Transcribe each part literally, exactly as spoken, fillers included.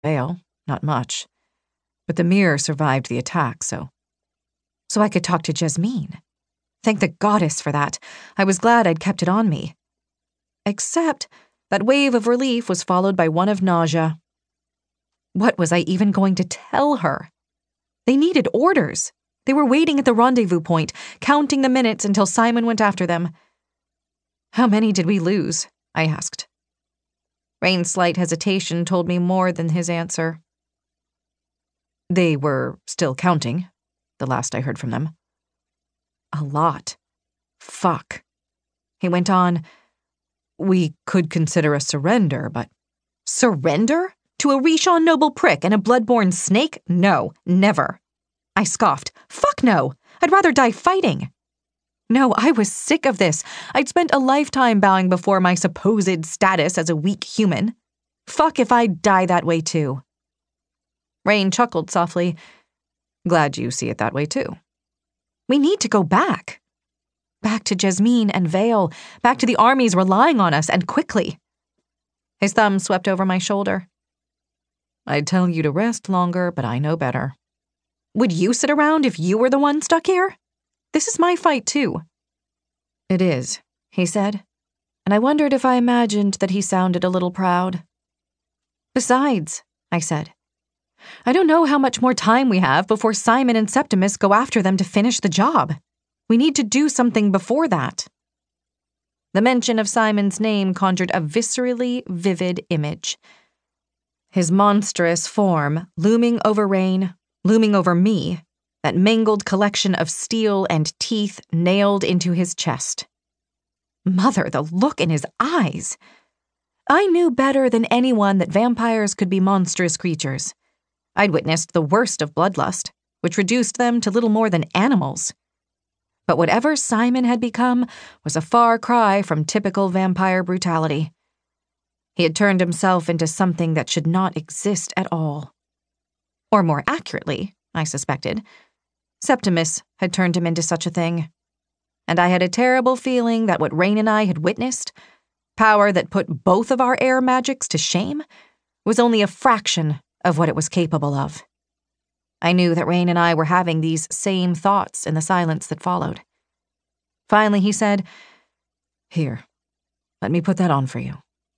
Veil, not much. But the mirror survived the attack, so... So I could talk to Jasmine. Thank the goddess for that. I was glad I'd kept it on me. Except that wave of relief was followed by one of nausea. What was I even going to tell her? They needed orders. They were waiting at the rendezvous point, counting the minutes until Simon went after them. How many did we lose? I asked. Rain's slight hesitation told me more than his answer. They were still counting, the last I heard from them. A lot. Fuck. He went on, we could consider a surrender, but... Surrender? To a Rishon noble prick and a bloodborne snake? No, never. I scoffed. Fuck no. I'd rather die fighting. No, I was sick of this. I'd spent a lifetime bowing before my supposed status as a weak human. Fuck if I'd die that way too. Rain chuckled softly. Glad you see it that way too. We need to go back. Back to Jasmine and Veil. Back to the armies relying on us, and quickly. His thumb swept over my shoulder. I'd tell you to rest longer, but I know better. Would you sit around if you were the one stuck here? This is my fight, too. It is, he said, and I wondered if I imagined that he sounded a little proud. Besides, I said, I don't know how much more time we have before Simon and Septimus go after them to finish the job. We need to do something before that. The mention of Simon's name conjured a viscerally vivid image. His monstrous form, looming over Rain, looming over me, that mangled collection of steel and teeth nailed into his chest. Mother, the look in his eyes! I knew better than anyone that vampires could be monstrous creatures. I'd witnessed the worst of bloodlust, which reduced them to little more than animals. But whatever Simon had become was a far cry from typical vampire brutality. He had turned himself into something that should not exist at all. Or more accurately, I suspected, Septimus had turned him into such a thing. And I had a terrible feeling that what Rain and I had witnessed, power that put both of our air magics to shame, was only a fraction of what it was capable of. I knew that Rain and I were having these same thoughts in the silence that followed. Finally, he said, Here, let me put that on for you.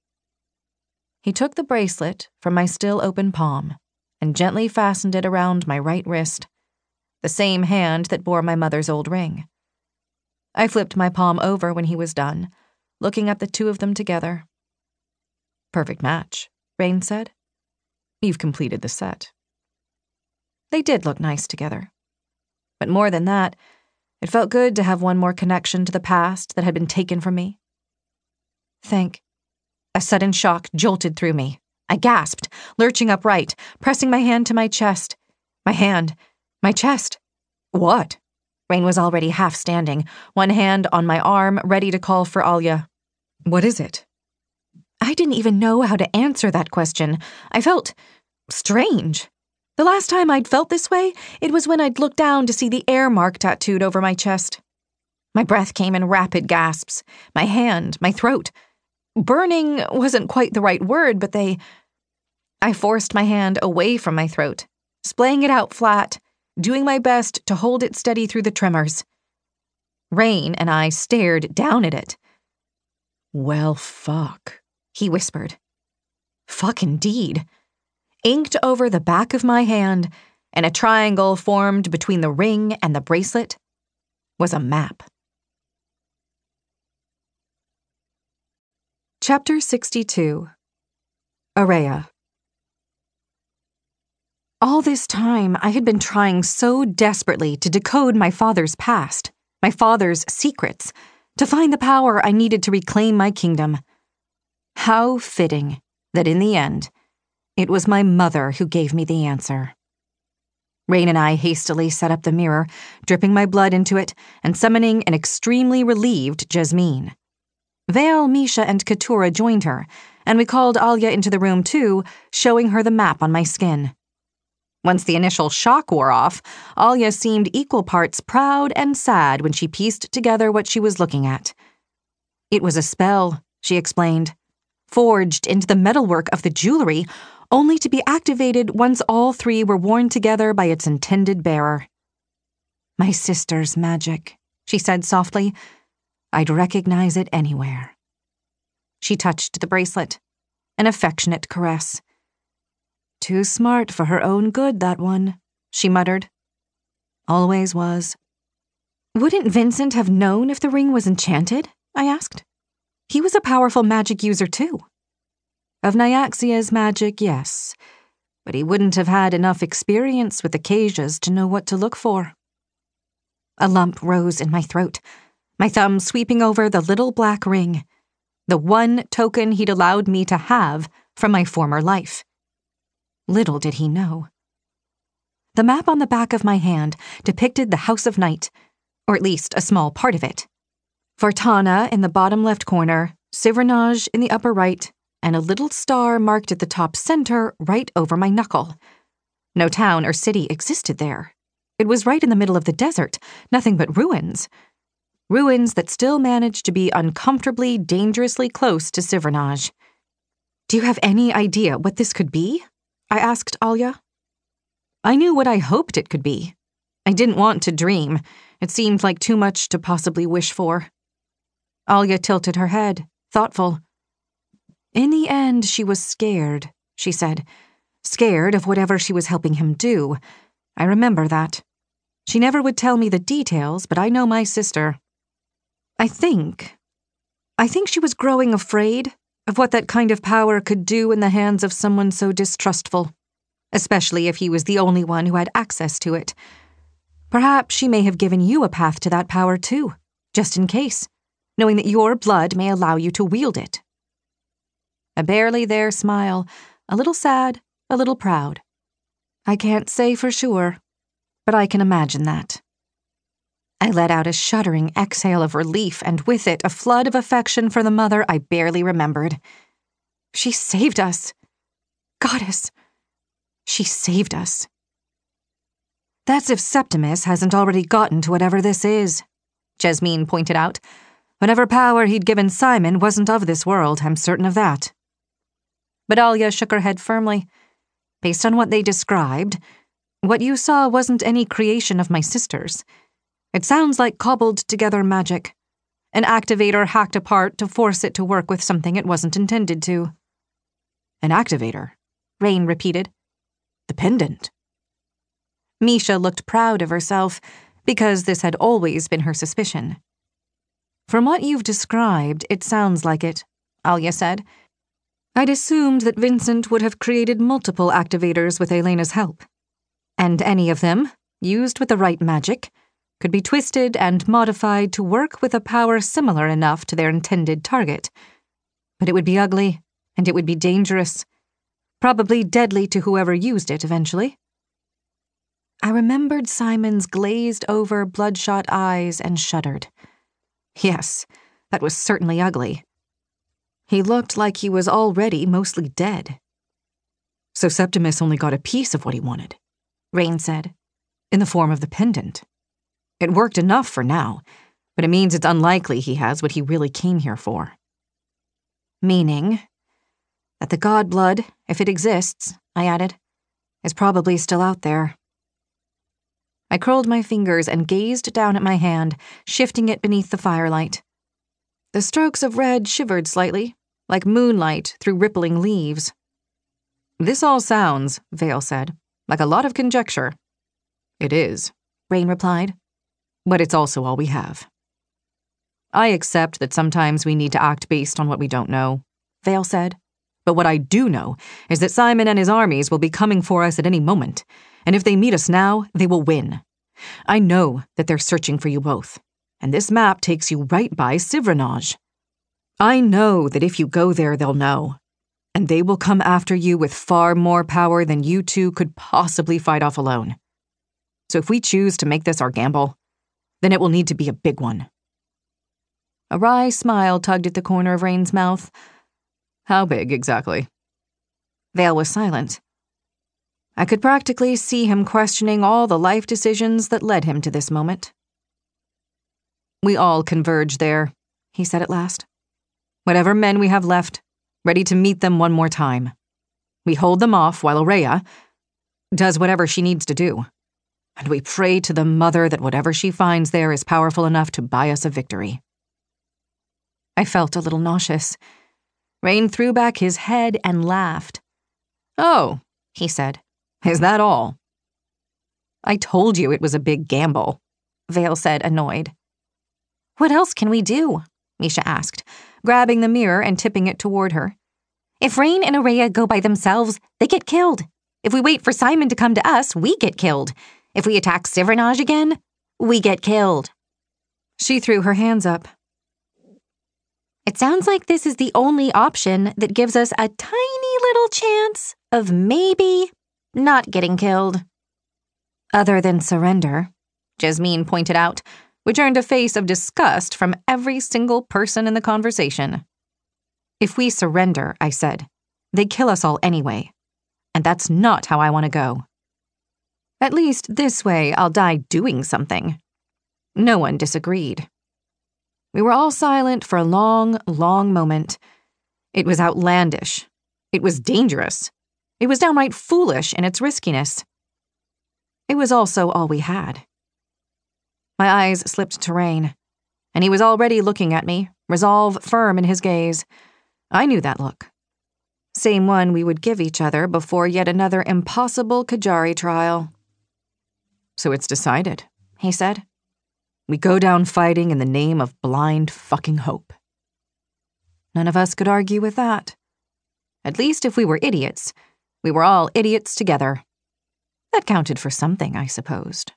He took the bracelet from my still open palm and gently fastened it around my right wrist, the same hand that bore my mother's old ring. I flipped my palm over when he was done, looking at the two of them together. Perfect match, Rain said. You've completed the set. They did look nice together. But more than that, it felt good to have one more connection to the past that had been taken from me. Thank. A sudden shock jolted through me. I gasped, lurching upright, pressing my hand to my chest. My hand. My chest. What? Rain was already half standing, one hand on my arm, ready to call for Alya. What is it? I didn't even know how to answer that question. I felt strange. The last time I'd felt this way, it was when I'd looked down to see the air mark tattooed over my chest. My breath came in rapid gasps. My hand, my throat. Burning wasn't quite the right word, but they... I forced my hand away from my throat, splaying it out flat, doing my best to hold it steady through the tremors. Rain and I stared down at it. Well, fuck, he whispered. Fuck indeed. Inked over the back of my hand, and a triangle formed between the ring and the bracelet, was a map. Chapter sixty-two. Araya. All this time, I had been trying so desperately to decode my father's past, my father's secrets, to find the power I needed to reclaim my kingdom. How fitting that in the end, it was my mother who gave me the answer. Rain and I hastily set up the mirror, dripping my blood into it and summoning an extremely relieved Jasmine. Veil, Misha, and Keturah joined her, and we called Alya into the room too, showing her the map on my skin. Once the initial shock wore off, Alya seemed equal parts proud and sad when she pieced together what she was looking at. It was a spell, she explained, forged into the metalwork of the jewelry, only to be activated once all three were worn together by its intended bearer. "My sister's magic," she said softly. "I'd recognize it anywhere." She touched the bracelet, an affectionate caress. "Too smart for her own good, that one," she muttered. "Always was." "Wouldn't Vincent have known if the ring was enchanted?" I asked. "He was a powerful magic user, too." "Of Nyaxia's magic, yes, but he wouldn't have had enough experience with the Kayjas to know what to look for." A lump rose in my throat, my thumb sweeping over the little black ring, the one token he'd allowed me to have from my former life. Little did he know. The map on the back of my hand depicted the House of Night, or at least a small part of it. Vartana in the bottom left corner, Sivranaj in the upper right, and a little star marked at the top center right over my knuckle. No town or city existed there. It was right in the middle of the desert, nothing but ruins. Ruins that still managed to be uncomfortably, dangerously close to Sivranaj. "Do you have any idea what this could be?" I asked Alya. I knew what I hoped it could be. I didn't want to dream. It seemed like too much to possibly wish for. Alya tilted her head, thoughtful. "In the end, she was scared," she said. "Scared of whatever she was helping him do. I remember that. She never would tell me the details, but I know my sister. I think... I think she was growing afraid of what that kind of power could do in the hands of someone so distrustful, especially if he was the only one who had access to it. Perhaps she may have given you a path to that power too, just in case, knowing that your blood may allow you to wield it." A barely there smile, a little sad, a little proud. "I can't say for sure, but I can imagine that." I let out a shuddering exhale of relief, and with it a flood of affection for the mother I barely remembered. She saved us. Goddess, she saved us. "That's if Septimus hasn't already gotten to whatever this is," Jasmine pointed out. "Whatever power he'd given Simon wasn't of this world, I'm certain of that." But Alya shook her head firmly. "Based on what they described, what you saw wasn't any creation of my sister's. It sounds like cobbled-together magic. An activator hacked apart to force it to work with something it wasn't intended to." "An activator?" Rain repeated. "The pendant." Misha looked proud of herself, because this had always been her suspicion. "From what you've described, it sounds like it," Alya said. "I'd assumed that Vincent would have created multiple activators with Elena's help. And any of them, used with the right magic, could be twisted and modified to work with a power similar enough to their intended target. But it would be ugly, and it would be dangerous. Probably deadly to whoever used it eventually." I remembered Simon's glazed-over, bloodshot eyes and shuddered. Yes, that was certainly ugly. He looked like he was already mostly dead. "So Septimus only got a piece of what he wanted," Rain said, "in the form of the pendant. It worked enough for now, but it means it's unlikely he has what he really came here for." "Meaning that the god blood, if it exists," I added, "is probably still out there." I curled my fingers and gazed down at my hand, shifting it beneath the firelight. The strokes of red shivered slightly, like moonlight through rippling leaves. "This all sounds," Vale said, "like a lot of conjecture." "It is," Rain replied, "but it's also all we have." "I accept that sometimes we need to act based on what we don't know," Vale said. "But what I do know is that Simon and his armies will be coming for us at any moment, and if they meet us now, they will win. I know that they're searching for you both, and this map takes you right by Sivranaj. I know that if you go there, they'll know, and they will come after you with far more power than you two could possibly fight off alone. So if we choose to make this our gamble, then it will need to be a big one." A wry smile tugged at the corner of Rain's mouth. "How big, exactly?" Vale was silent. I could practically see him questioning all the life decisions that led him to this moment. "We all converge there," he said at last. "Whatever men we have left, ready to meet them one more time." We hold them off while Araya does whatever she needs to do. And we pray to the Mother that whatever she finds there is powerful enough to buy us a victory. I felt a little nauseous. Rain threw back his head and laughed. Oh, he said, is that all? I told you it was a big gamble, Vale said, annoyed. What else can we do? Misha asked, grabbing the mirror and tipping it toward her. If Rain and Araya go by themselves, they get killed. If we wait for Simon to come to us, we get killed. If we attack Sivernage again, we get killed. She threw her hands up. It sounds like this is the only option that gives us a tiny little chance of maybe not getting killed. Other than surrender, Jasmine pointed out, which earned a face of disgust from every single person in the conversation. If we surrender, I said, they kill us all anyway. And that's not how I want to go. At least this way I'll die doing something. No one disagreed. We were all silent for a long, long moment. It was outlandish. It was dangerous. It was downright foolish in its riskiness. It was also all we had. My eyes slipped to Rain, and he was already looking at me, resolve firm in his gaze. I knew that look. Same one we would give each other before yet another impossible Kajari trial. So it's decided, he said. We go down fighting in the name of blind fucking hope. None of us could argue with that. At least if we were idiots, we were all idiots together. That counted for something, I supposed.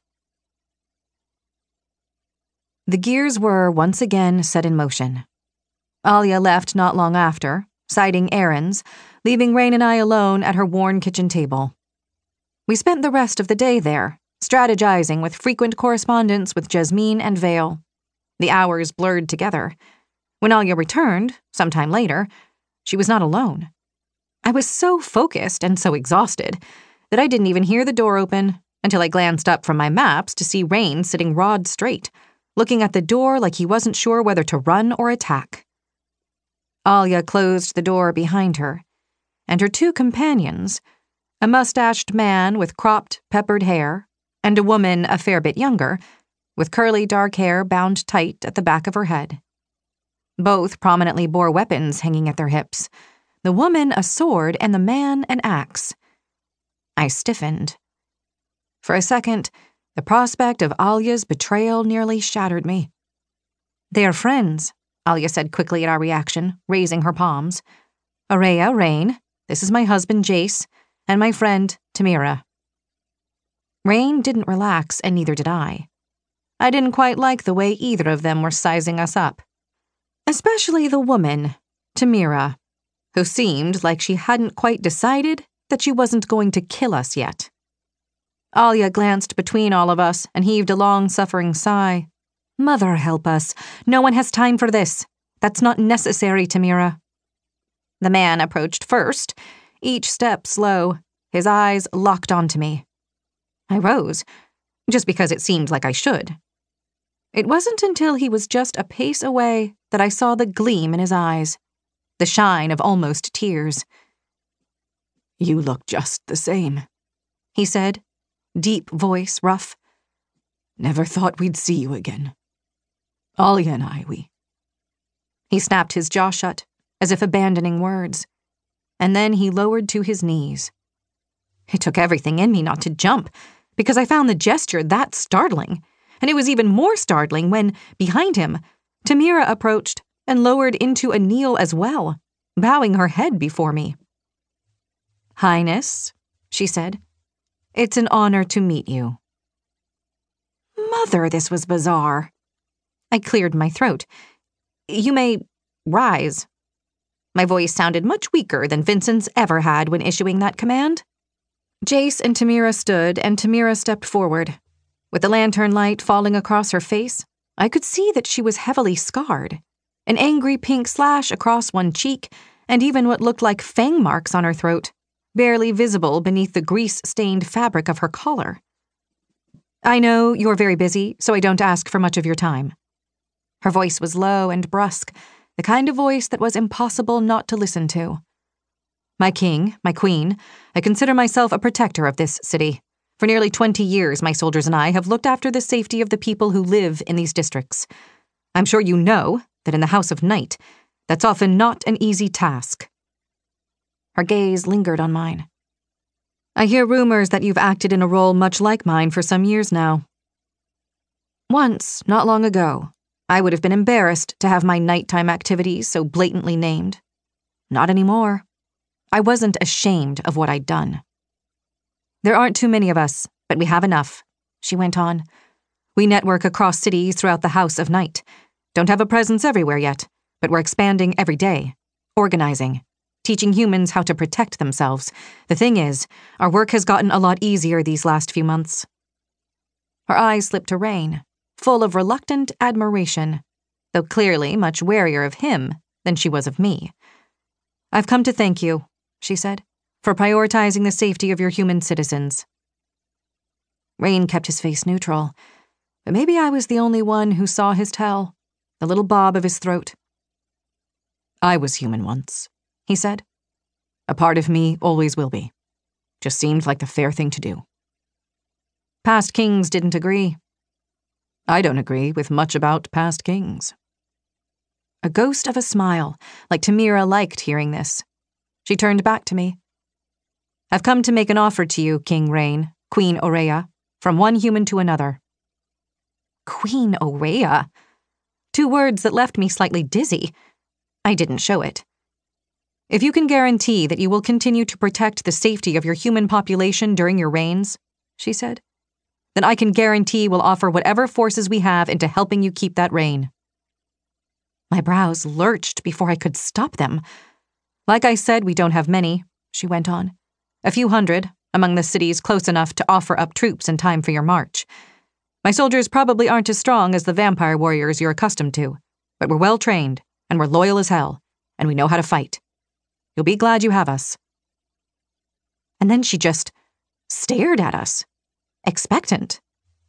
The gears were once again set in motion. Alia left not long after, citing errands, leaving Rain and I alone at her worn kitchen table. We spent the rest of the day there, strategizing with frequent correspondence with Jasmine and Vale. The hours blurred together. When Alia returned, sometime later, she was not alone. I was so focused and so exhausted that I didn't even hear the door open until I glanced up from my maps to see Rain sitting rod straight, looking at the door like he wasn't sure whether to run or attack. Alia closed the door behind her, and her two companions, a mustached man with cropped, peppered hair, and a woman a fair bit younger, with curly dark hair bound tight at the back of her head. Both prominently bore weapons hanging at their hips, the woman a sword and the man an axe. I stiffened. For a second, the prospect of Alia's betrayal nearly shattered me. They are friends, Alia said quickly at our reaction, raising her palms. Araya, Rain, this is my husband Jace, and my friend Tamira. Rain didn't relax, and neither did I. I didn't quite like the way either of them were sizing us up. Especially the woman, Tamira, who seemed like she hadn't quite decided that she wasn't going to kill us yet. Alia glanced between all of us and heaved a long-suffering sigh. Mother help us. No one has time for this. That's not necessary, Tamira. The man approached first, each step slow, his eyes locked onto me. I rose, just because it seemed like I should. It wasn't until he was just a pace away that I saw the gleam in his eyes, the shine of almost tears. You look just the same, he said, deep voice rough. Never thought we'd see you again. Alia and I, we... He snapped his jaw shut, as if abandoning words, and then he lowered to his knees. It took everything in me not to jump, because I found the gesture that startling, and it was even more startling when, behind him, Tamira approached and lowered into a kneel as well, bowing her head before me. Highness, she said, it's an honor to meet you. Mother, this was bizarre. I cleared my throat. You may rise. My voice sounded much weaker than Vincent's ever had when issuing that command. Jace and Tamira stood, and Tamira stepped forward. With the lantern light falling across her face, I could see that she was heavily scarred. An angry pink slash across one cheek, and even what looked like fang marks on her throat, barely visible beneath the grease-stained fabric of her collar. I know you're very busy, so I don't ask for much of your time. Her voice was low and brusque, the kind of voice that was impossible not to listen to. My king, my queen, I consider myself a protector of this city. For nearly twenty years, my soldiers and I have looked after the safety of the people who live in these districts. I'm sure you know that in the House of Night, that's often not an easy task. Her gaze lingered on mine. I hear rumors that you've acted in a role much like mine for some years now. Once, not long ago, I would have been embarrassed to have my nighttime activities so blatantly named. Not anymore. I wasn't ashamed of what I'd done. There aren't too many of us, but we have enough, she went on. We network across cities throughout the House of Night. Don't have a presence everywhere yet, but we're expanding every day, organizing, teaching humans how to protect themselves. The thing is, our work has gotten a lot easier these last few months. Her eyes slipped to Rain, full of reluctant admiration, though clearly much warier of him than she was of me. I've come to thank you, she said, for prioritizing the safety of your human citizens. Rain kept his face neutral, but maybe I was the only one who saw his tell, the little bob of his throat. I was human once, he said. A part of me always will be. Just seemed like the fair thing to do. Past kings didn't agree. I don't agree with much about past kings. A ghost of a smile, like Tamira liked hearing this. She turned back to me. I've come to make an offer to you, King Rain, Queen Ourea, from one human to another. Queen Ourea? Two words that left me slightly dizzy. I didn't show it. If you can guarantee that you will continue to protect the safety of your human population during your reigns, she said, then I can guarantee we'll offer whatever forces we have into helping you keep that reign. My brows lurched before I could stop them. Like I said, we don't have many, she went on. A few hundred, among the cities close enough to offer up troops in time for your march. My soldiers probably aren't as strong as the vampire warriors you're accustomed to, but we're well trained, and we're loyal as hell, and we know how to fight. You'll be glad you have us. And then she just stared at us, expectant.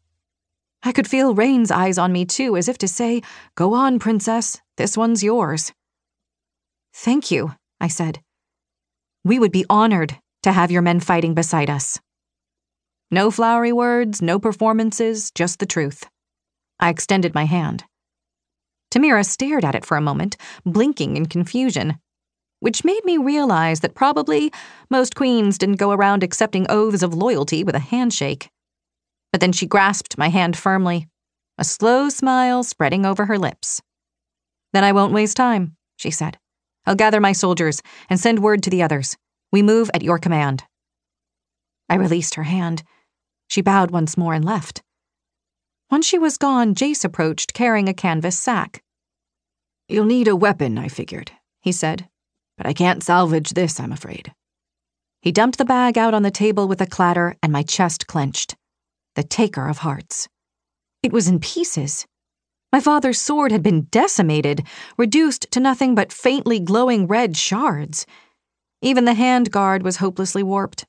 I could feel Rain's eyes on me too, as if to say, go on, princess, this one's yours. Thank you, I said. We would be honored to have your men fighting beside us. No flowery words, no performances, just the truth. I extended my hand. Tamira stared at it for a moment, blinking in confusion, which made me realize that probably most queens didn't go around accepting oaths of loyalty with a handshake. But then she grasped my hand firmly, a slow smile spreading over her lips. Then I won't waste time, she said. I'll gather my soldiers and send word to the others. We move at your command. I released her hand. She bowed once more and left. Once she was gone, Jace approached carrying a canvas sack. You'll need a weapon, I figured, he said, but I can't salvage this, I'm afraid. He dumped the bag out on the table with a clatter, and my chest clenched. The taker of hearts. It was in pieces. My father's sword had been decimated, reduced to nothing but faintly glowing red shards. Even the handguard was hopelessly warped.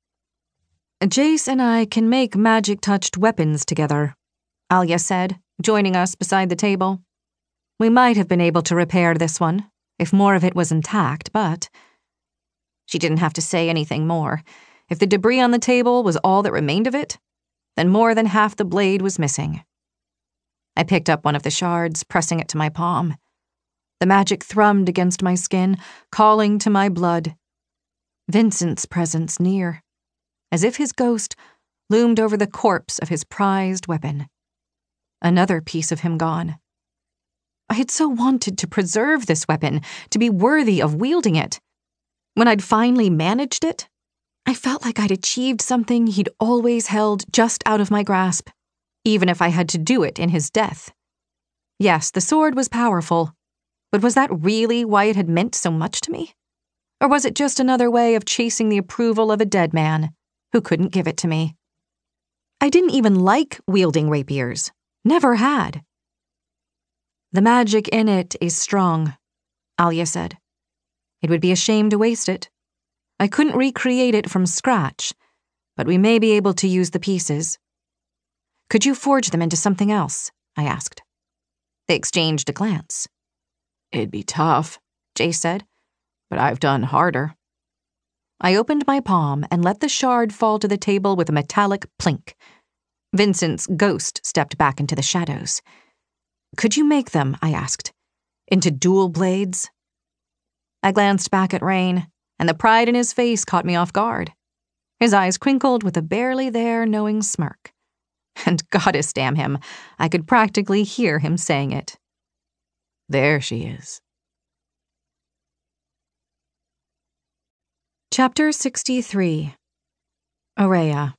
Jace and I can make magic-touched weapons together, Alia said, joining us beside the table. We might have been able to repair this one, if more of it was intact, but... She didn't have to say anything more. If the debris on the table was all that remained of it, then more than half the blade was missing. I picked up one of the shards, pressing it to my palm. The magic thrummed against my skin, calling to my blood. Vincent's presence near, as if his ghost loomed over the corpse of his prized weapon. Another piece of him gone. I had so wanted to preserve this weapon, to be worthy of wielding it. When I'd finally managed it, I felt like I'd achieved something he'd always held just out of my grasp, even if I had to do it in his death. Yes, the sword was powerful, but was that really why it had meant so much to me? Or was it just another way of chasing the approval of a dead man who couldn't give it to me? I didn't even like wielding rapiers. Never had. The magic in it is strong, Alia said. It would be a shame to waste it. I couldn't recreate it from scratch, but we may be able to use the pieces. Could you forge them into something else? I asked. They exchanged a glance. It'd be tough, Jace said, but I've done harder. I opened my palm and let the shard fall to the table with a metallic plink. Vincent's ghost stepped back into the shadows. "Could you make them," I asked, "into dual blades?" I glanced back at Rain, and the pride in his face caught me off guard. His eyes crinkled with a barely there knowing smirk. And goddess damn him, I could practically hear him saying it. There she is. Chapter sixty-three. Aurea.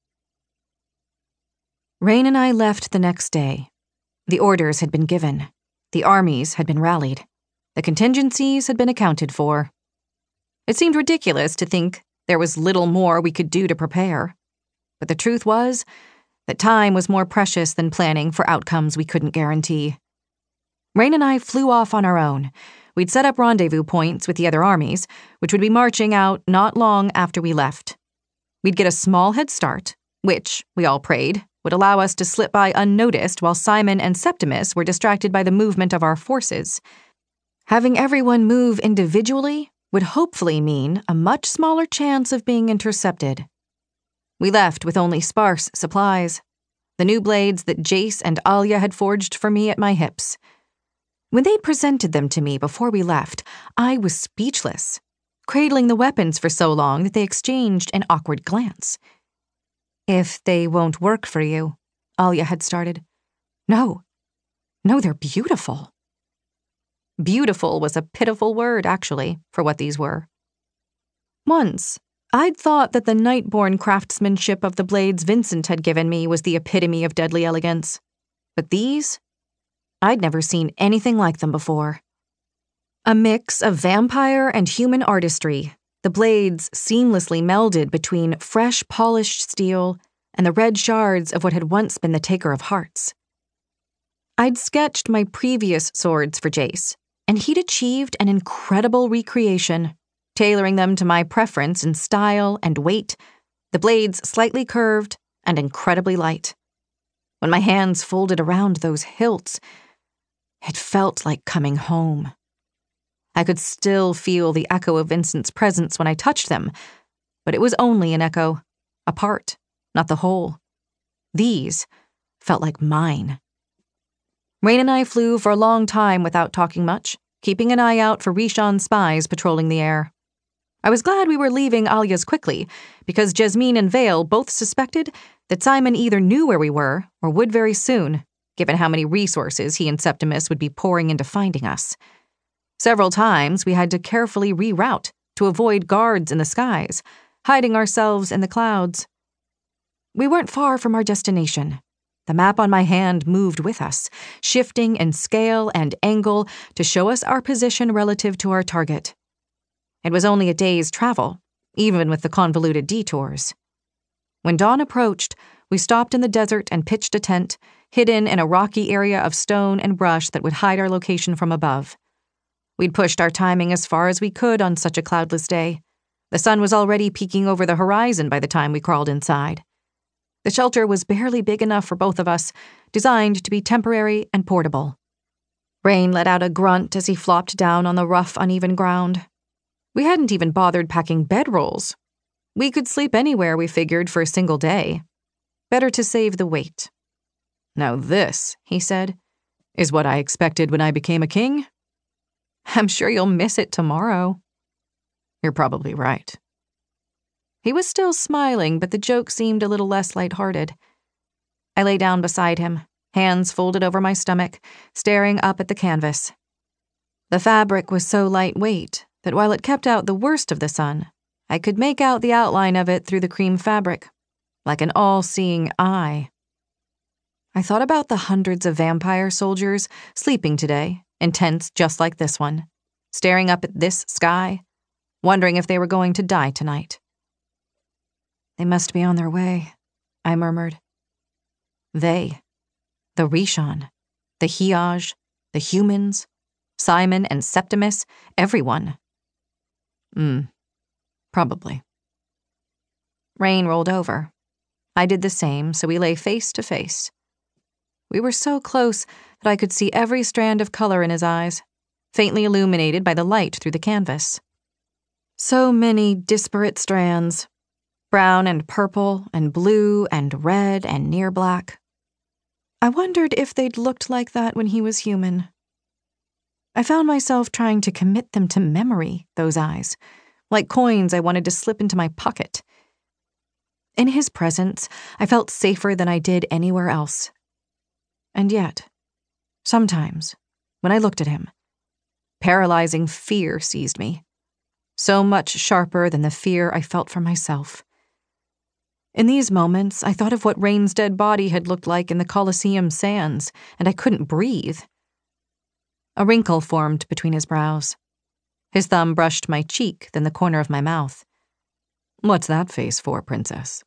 Rain and I left the next day. The orders had been given. The armies had been rallied. The contingencies had been accounted for. It seemed ridiculous to think there was little more we could do to prepare. But the truth was that time was more precious than planning for outcomes we couldn't guarantee. Rain and I flew off on our own. We'd set up rendezvous points with the other armies, which would be marching out not long after we left. We'd get a small head start, which, we all prayed, would allow us to slip by unnoticed while Simon and Septimus were distracted by the movement of our forces. Having everyone move individually would hopefully mean a much smaller chance of being intercepted. We left with only sparse supplies, the new blades that Jace and Alia had forged for me at my hips. When they presented them to me before we left, I was speechless, cradling the weapons for so long that they exchanged an awkward glance. "If they won't work for you," Alia had started. No. No, they're beautiful. Beautiful was a pitiful word, actually, for what these were. Once, I'd thought that the Nightborn craftsmanship of the blades Vincent had given me was the epitome of deadly elegance. But these? I'd never seen anything like them before. A mix of vampire and human artistry, the blades seamlessly melded between fresh polished steel and the red shards of what had once been the Taker of Hearts. I'd sketched my previous swords for Jace, and he'd achieved an incredible recreation, tailoring them to my preference in style and weight, the blades slightly curved and incredibly light. When my hands folded around those hilts, it felt like coming home. I could still feel the echo of Vincent's presence when I touched them, but it was only an echo, a part, not the whole. These felt like mine. Rain and I flew for a long time without talking much, keeping an eye out for Rishon's spies patrolling the air. I was glad we were leaving Alia's quickly, because Jasmine and Vale both suspected that Simon either knew where we were or would very soon, given how many resources he and Septimus would be pouring into finding us. Several times we had to carefully reroute to avoid guards in the skies, hiding ourselves in the clouds. We weren't far from our destination. The map on my hand moved with us, shifting in scale and angle to show us our position relative to our target. It was only a day's travel, even with the convoluted detours. When dawn approached, we stopped in the desert and pitched a tent, hidden in a rocky area of stone and brush that would hide our location from above. We'd pushed our timing as far as we could on such a cloudless day. The sun was already peeking over the horizon by the time we crawled inside. The shelter was barely big enough for both of us, designed to be temporary and portable. Rain let out a grunt as he flopped down on the rough, uneven ground. We hadn't even bothered packing bedrolls. We could sleep anywhere, we figured, for a single day. Better to save the weight. "Now this," he said, "is what I expected when I became a king. I'm sure you'll miss it tomorrow." "You're probably right." He was still smiling, but the joke seemed a little less lighthearted. I lay down beside him, hands folded over my stomach, staring up at the canvas. The fabric was so lightweight that while it kept out the worst of the sun, I could make out the outline of it through the cream fabric, like an all-seeing eye. I thought about the hundreds of vampire soldiers sleeping today in tents just like this one, staring up at this sky, wondering if they were going to die tonight. "They must be on their way," I murmured. They. The Rishon, the Hiaj, the humans, Simon and Septimus, everyone. Hmm, probably. Rain rolled over. I did the same, so we lay face to face. We were so close that I could see every strand of color in his eyes, faintly illuminated by the light through the canvas. So many disparate strands, brown and purple and blue and red and near black. I wondered if they'd looked like that when he was human. I found myself trying to commit them to memory, those eyes, like coins I wanted to slip into my pocket. In his presence, I felt safer than I did anywhere else. And yet, sometimes, when I looked at him, paralyzing fear seized me, so much sharper than the fear I felt for myself. In these moments, I thought of what Rain's dead body had looked like in the Colosseum sands, and I couldn't breathe. A wrinkle formed between his brows. His thumb brushed my cheek, then the corner of my mouth. "What's that face for, Princess?"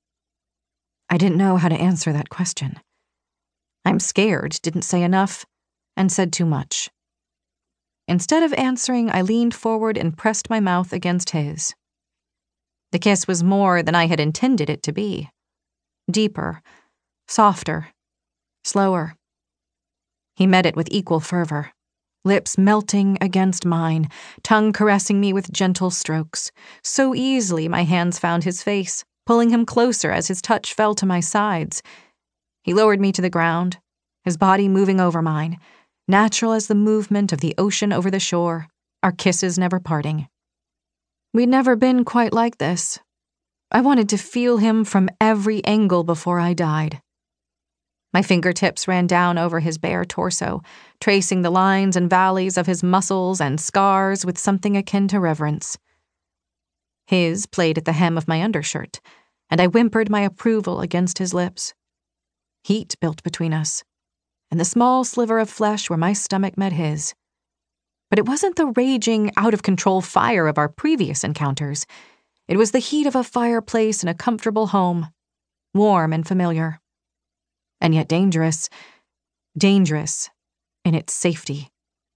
I didn't know how to answer that question. I'm scared, didn't say enough, and said too much. Instead of answering, I leaned forward and pressed my mouth against his. The kiss was more than I had intended it to be. Deeper, softer, slower. He met it with equal fervor, lips melting against mine, tongue caressing me with gentle strokes. So easily my hands found his face, pulling him closer as his touch fell to my sides. He lowered me to the ground, his body moving over mine, natural as the movement of the ocean over the shore, our kisses never parting. We'd never been quite like this. I wanted to feel him from every angle before I died. My fingertips ran down over his bare torso, tracing the lines and valleys of his muscles and scars with something akin to reverence. His played at the hem of my undershirt, and I whimpered my approval against his lips. Heat built between us, and the small sliver of flesh where my stomach met his. But it wasn't the raging, out-of-control fire of our previous encounters. It was the heat of a fireplace in a comfortable home, warm and familiar. And yet dangerous, dangerous in its safety.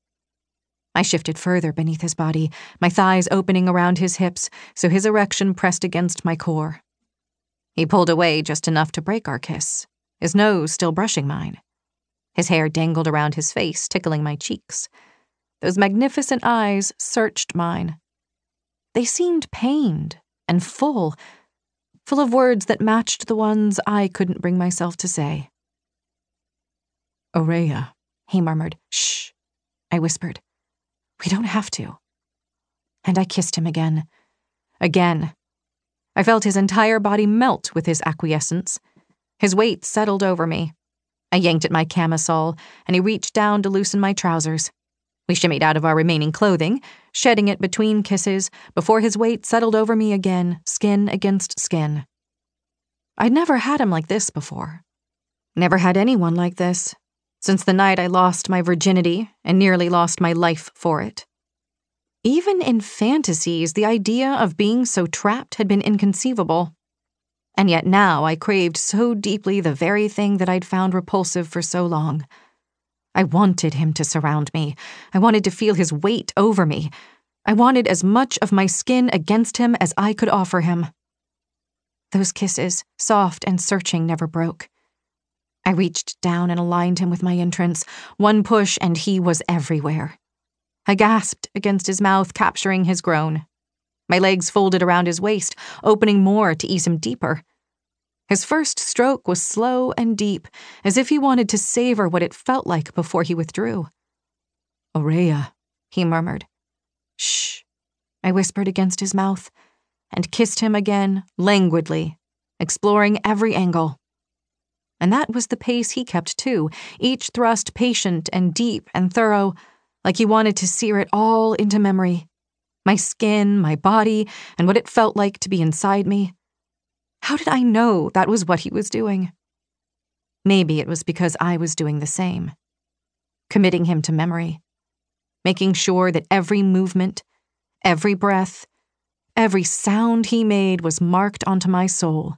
I shifted further beneath his body, my thighs opening around his hips so his erection pressed against my core. He pulled away just enough to break our kiss, his nose still brushing mine. His hair dangled around his face, tickling my cheeks. Those magnificent eyes searched mine. They seemed pained and full, full of words that matched the ones I couldn't bring myself to say. "Aureya," he murmured. "Shh," I whispered. "We don't have to." And I kissed him again. Again. I felt his entire body melt with his acquiescence. His weight settled over me. I yanked at my camisole, and he reached down to loosen my trousers. We shimmied out of our remaining clothing, shedding it between kisses, before his weight settled over me again, skin against skin. I'd never had him like this before. Never had anyone like this, since the night I lost my virginity and nearly lost my life for it. Even in fantasies, the idea of being so trapped had been inconceivable. And yet now I craved so deeply the very thing that I'd found repulsive for so long. I wanted him to surround me. I wanted to feel his weight over me. I wanted as much of my skin against him as I could offer him. Those kisses, soft and searching, never broke. I reached down and aligned him with my entrance. One push and he was everywhere. I gasped against his mouth, capturing his groan. My legs folded around his waist, opening more to ease him deeper. His first stroke was slow and deep, as if he wanted to savor what it felt like before he withdrew. "Aureya," he murmured. "Shh," I whispered against his mouth, and kissed him again, languidly, exploring every angle. And that was the pace he kept too, each thrust patient and deep and thorough, like he wanted to sear it all into memory. My skin, my body, and what it felt like to be inside me. How did I know that was what he was doing? Maybe it was because I was doing the same. Committing him to memory. Making sure that every movement, every breath, every sound he made was marked onto my soul.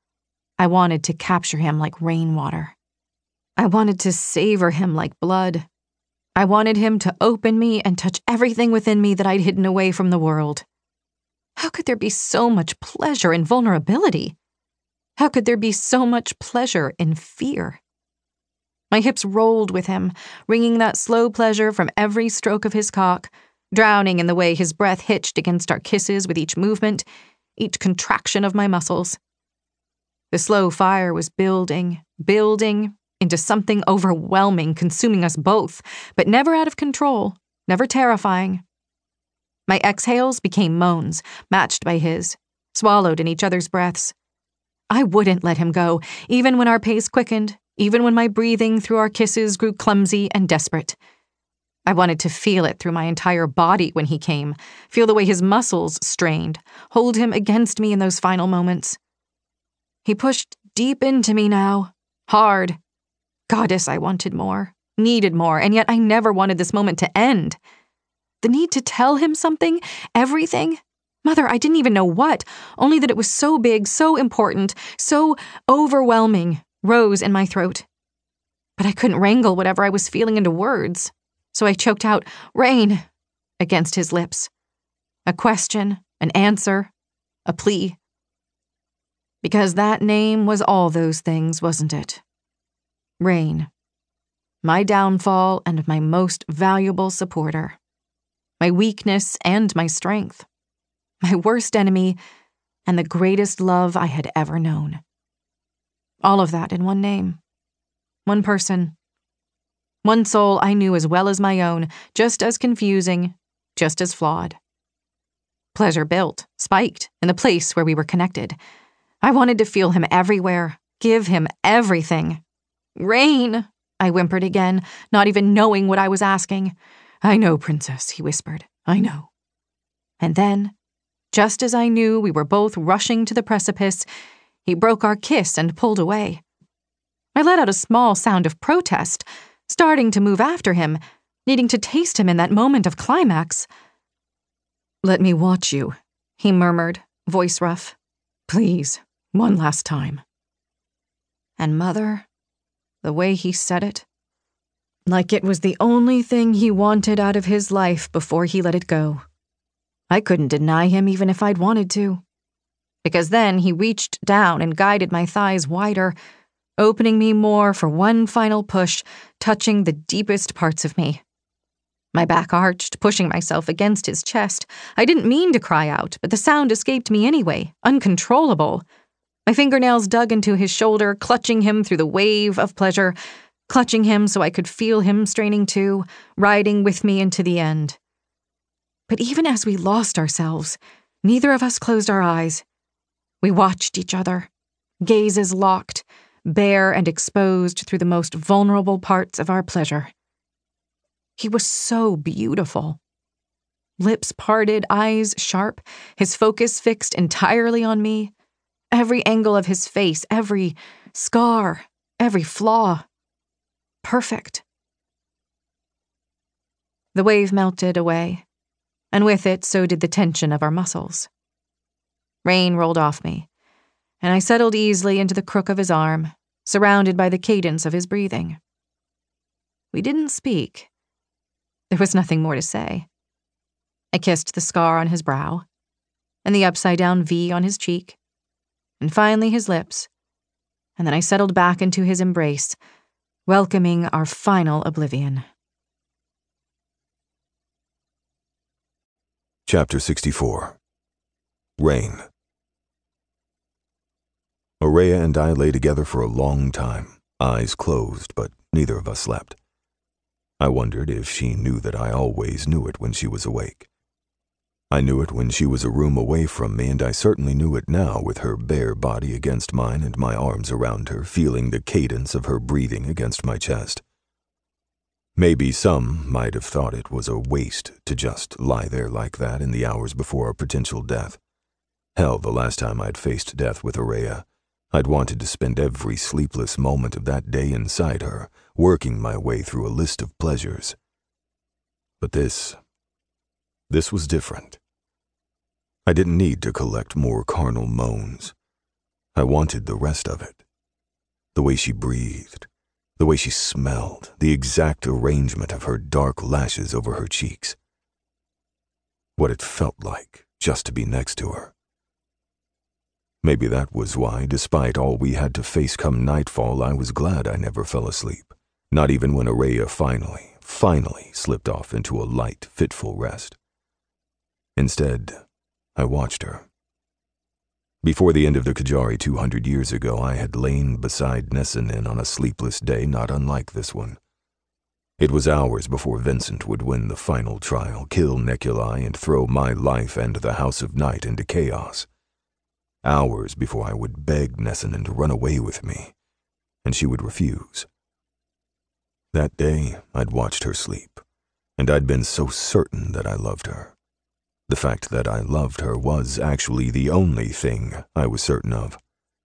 I wanted to capture him like rainwater. I wanted to savor him like blood. I wanted him to open me and touch everything within me that I'd hidden away from the world. How could there be so much pleasure in vulnerability? How could there be so much pleasure in fear? My hips rolled with him, wringing that slow pleasure from every stroke of his cock, drowning in the way his breath hitched against our kisses with each movement, each contraction of my muscles. The slow fire was building, building, into something overwhelming, consuming us both, but never out of control, never terrifying. My exhales became moans, matched by his, swallowed in each other's breaths. I wouldn't let him go, even when our pace quickened, even when my breathing through our kisses grew clumsy and desperate. I wanted to feel it through my entire body when he came, feel the way his muscles strained, hold him against me in those final moments. He pushed deep into me now, hard. Goddess, I wanted more, needed more, and yet I never wanted this moment to end. The need to tell him something, everything. Mother, I didn't even know what, only that it was so big, so important, so overwhelming, rose in my throat. But I couldn't wrangle whatever I was feeling into words, so I choked out, "Rain," against his lips. A question, an answer, a plea. Because that name was all those things, wasn't it? Rain. My downfall and my most valuable supporter. My weakness and my strength. My worst enemy and the greatest love I had ever known. All of that in one name. One person. One soul I knew as well as my own, just as confusing, just as flawed. Pleasure built, spiked, in the place where we were connected. I wanted to feel him everywhere, give him everything. "Rain," I whimpered again, not even knowing what I was asking. "I know, Princess," he whispered. "I know." And then, just as I knew we were both rushing to the precipice, he broke our kiss and pulled away. I let out a small sound of protest, starting to move after him, needing to taste him in that moment of climax. "Let me watch you," he murmured, voice rough. "Please, one last time." And Mother, the way he said it, like it was the only thing he wanted out of his life before he let it go. I couldn't deny him even if I'd wanted to. Because then he reached down and guided my thighs wider, opening me more for one final push, touching the deepest parts of me. My back arched, pushing myself against his chest. I didn't mean to cry out, but the sound escaped me anyway, uncontrollable. My fingernails dug into his shoulder, clutching him through the wave of pleasure, clutching him so I could feel him straining too, riding with me into the end. But even as we lost ourselves, neither of us closed our eyes. We watched each other, gazes locked, bare and exposed through the most vulnerable parts of our pleasure. He was so beautiful. Lips parted, eyes sharp, his focus fixed entirely on me. Every angle of his face, every scar, every flaw. Perfect. The wave melted away, and with it so did the tension of our muscles. Rain rolled off me, and I settled easily into the crook of his arm, surrounded by the cadence of his breathing. We didn't speak. There was nothing more to say. I kissed the scar on his brow, and the upside-down V on his cheek, and finally his lips, and then I settled back into his embrace, welcoming our final oblivion. Chapter sixty-four. Rain. Aurea and I lay together for a long time, eyes closed, but neither of us slept. I wondered if she knew that I always knew it when she was awake. I knew it when she was a room away from me, and I certainly knew it now with her bare body against mine and my arms around her, feeling the cadence of her breathing against my chest. Maybe some might have thought it was a waste to just lie there like that in the hours before our potential death. Hell, the last time I'd faced death with Aurea, I'd wanted to spend every sleepless moment of that day inside her, working my way through a list of pleasures. But this, this was different. I didn't need to collect more carnal moans. I wanted the rest of it. The way she breathed, the way she smelled, the exact arrangement of her dark lashes over her cheeks. What it felt like just to be next to her. Maybe that was why, despite all we had to face come nightfall, I was glad I never fell asleep, not even when Aurea finally, finally slipped off into a light, fitful rest. Instead, I watched her. Before the end of the Kajari two hundred years ago, I had lain beside Nessanin on a sleepless day not unlike this one. It was hours before Vincent would win the final trial, kill Nekulai, and throw my life and the House of Night into chaos. Hours before I would beg Nessanin to run away with me, and she would refuse. That day, I'd watched her sleep, and I'd been so certain that I loved her. The fact that I loved her was actually the only thing I was certain of.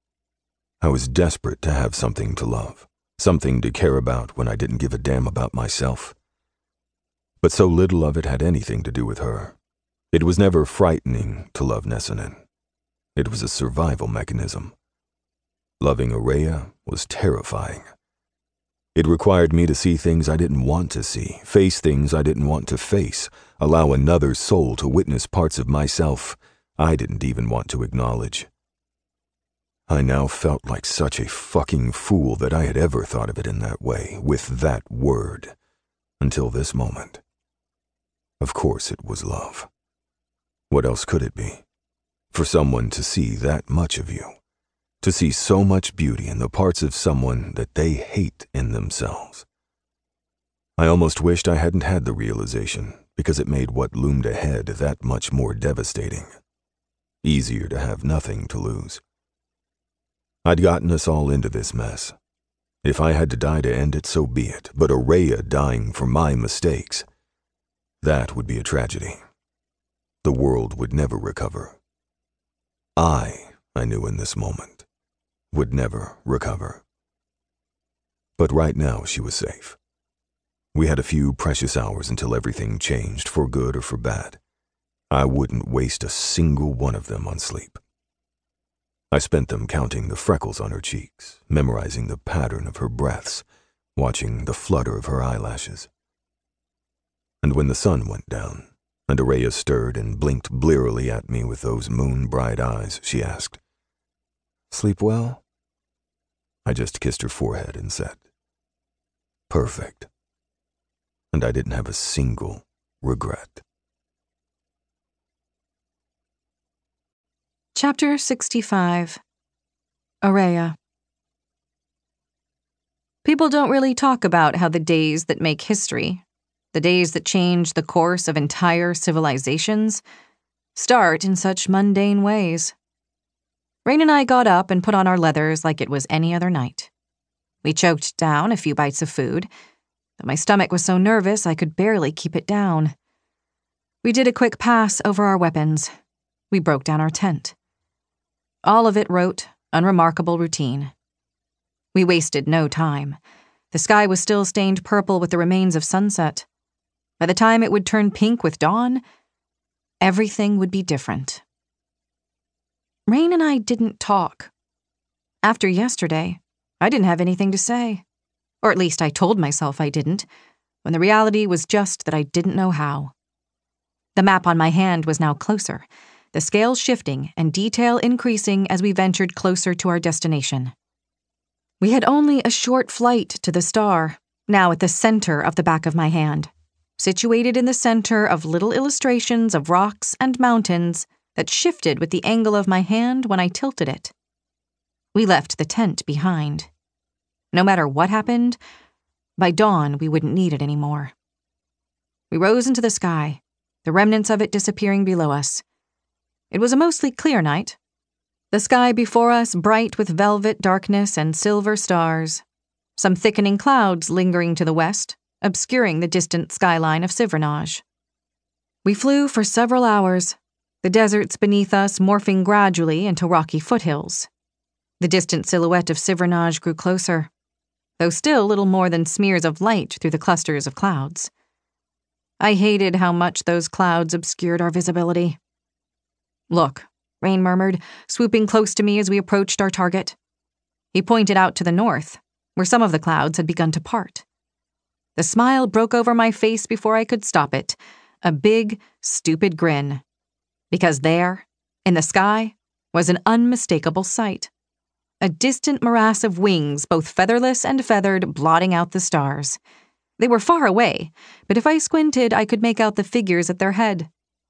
I was desperate to have something to love, something to care about when I didn't give a damn about myself. But so little of it had anything to do with her. It was never frightening to love Nessanin. It was a survival mechanism. Loving Ourea was terrifying. It required me to see things I didn't want to see, face things I didn't want to face, allow another soul to witness parts of myself I didn't even want to acknowledge. I now felt like such a fucking fool that I had ever thought of it in that way, with that word, until this moment. Of course it was love. What else could it be? For someone to see that much of you. To see so much beauty in the parts of someone that they hate in themselves. I almost wished I hadn't had the realization, because it made what loomed ahead that much more devastating. Easier to have nothing to lose. I'd gotten us all into this mess. If I had to die to end it, so be it, but Ourea dying for my mistakes, that would be a tragedy. The world would never recover. I, I knew in this moment, would never recover. But right now she was safe. We had a few precious hours until everything changed, for good or for bad. I wouldn't waste a single one of them on sleep. I spent them counting the freckles on her cheeks, memorizing the pattern of her breaths, watching the flutter of her eyelashes. And when the sun went down, and Ourea stirred and blinked blearily at me with those moon-bright eyes, she asked, "Sleep well?" I just kissed her forehead and said, "Perfect." And I didn't have a single regret. Chapter sixty-five. Ourea. People don't really talk about how the days that make history, the days that change the course of entire civilizations, start in such mundane ways. Rain and I got up and put on our leathers like it was any other night. We choked down a few bites of food, but my stomach was so nervous I could barely keep it down. We did a quick pass over our weapons. We broke down our tent. All of it rote, unremarkable routine. We wasted no time. The sky was still stained purple with the remains of sunset. By the time it would turn pink with dawn, everything would be different. Rain and I didn't talk. After yesterday, I didn't have anything to say. Or at least I told myself I didn't, when the reality was just that I didn't know how. The map on my hand was now closer, the scales shifting and detail increasing as we ventured closer to our destination. We had only a short flight to the star, now at the center of the back of my hand, situated in the center of little illustrations of rocks and mountains that shifted with the angle of my hand when I tilted it. We left the tent behind. No matter what happened, by dawn we wouldn't need it anymore. We rose into the sky, the remnants of it disappearing below us. It was a mostly clear night. The sky before us bright with velvet darkness and silver stars, some thickening clouds lingering to the west, obscuring the distant skyline of Sivernage. We flew for several hours, the deserts beneath us morphing gradually into rocky foothills. The distant silhouette of Sivernage grew closer, though still little more than smears of light through the clusters of clouds. I hated how much those clouds obscured our visibility. "Look," Rain murmured, swooping close to me as we approached our target. He pointed out to the north, where some of the clouds had begun to part. The smile broke over my face before I could stop it, a big, stupid grin. Because there, in the sky, was an unmistakable sight. A distant morass of wings, both featherless and feathered, blotting out the stars. They were far away, but if I squinted, I could make out the figures at their head.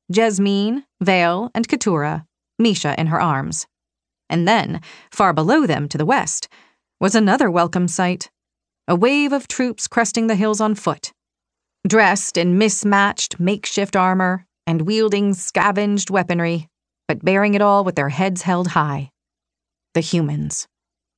Jasmine, Vale, and Keturah, Misha in her arms. And then, far below them to the west, was another welcome sight. A wave of troops cresting the hills on foot, dressed in mismatched makeshift armor and wielding scavenged weaponry, but bearing it all with their heads held high. The humans.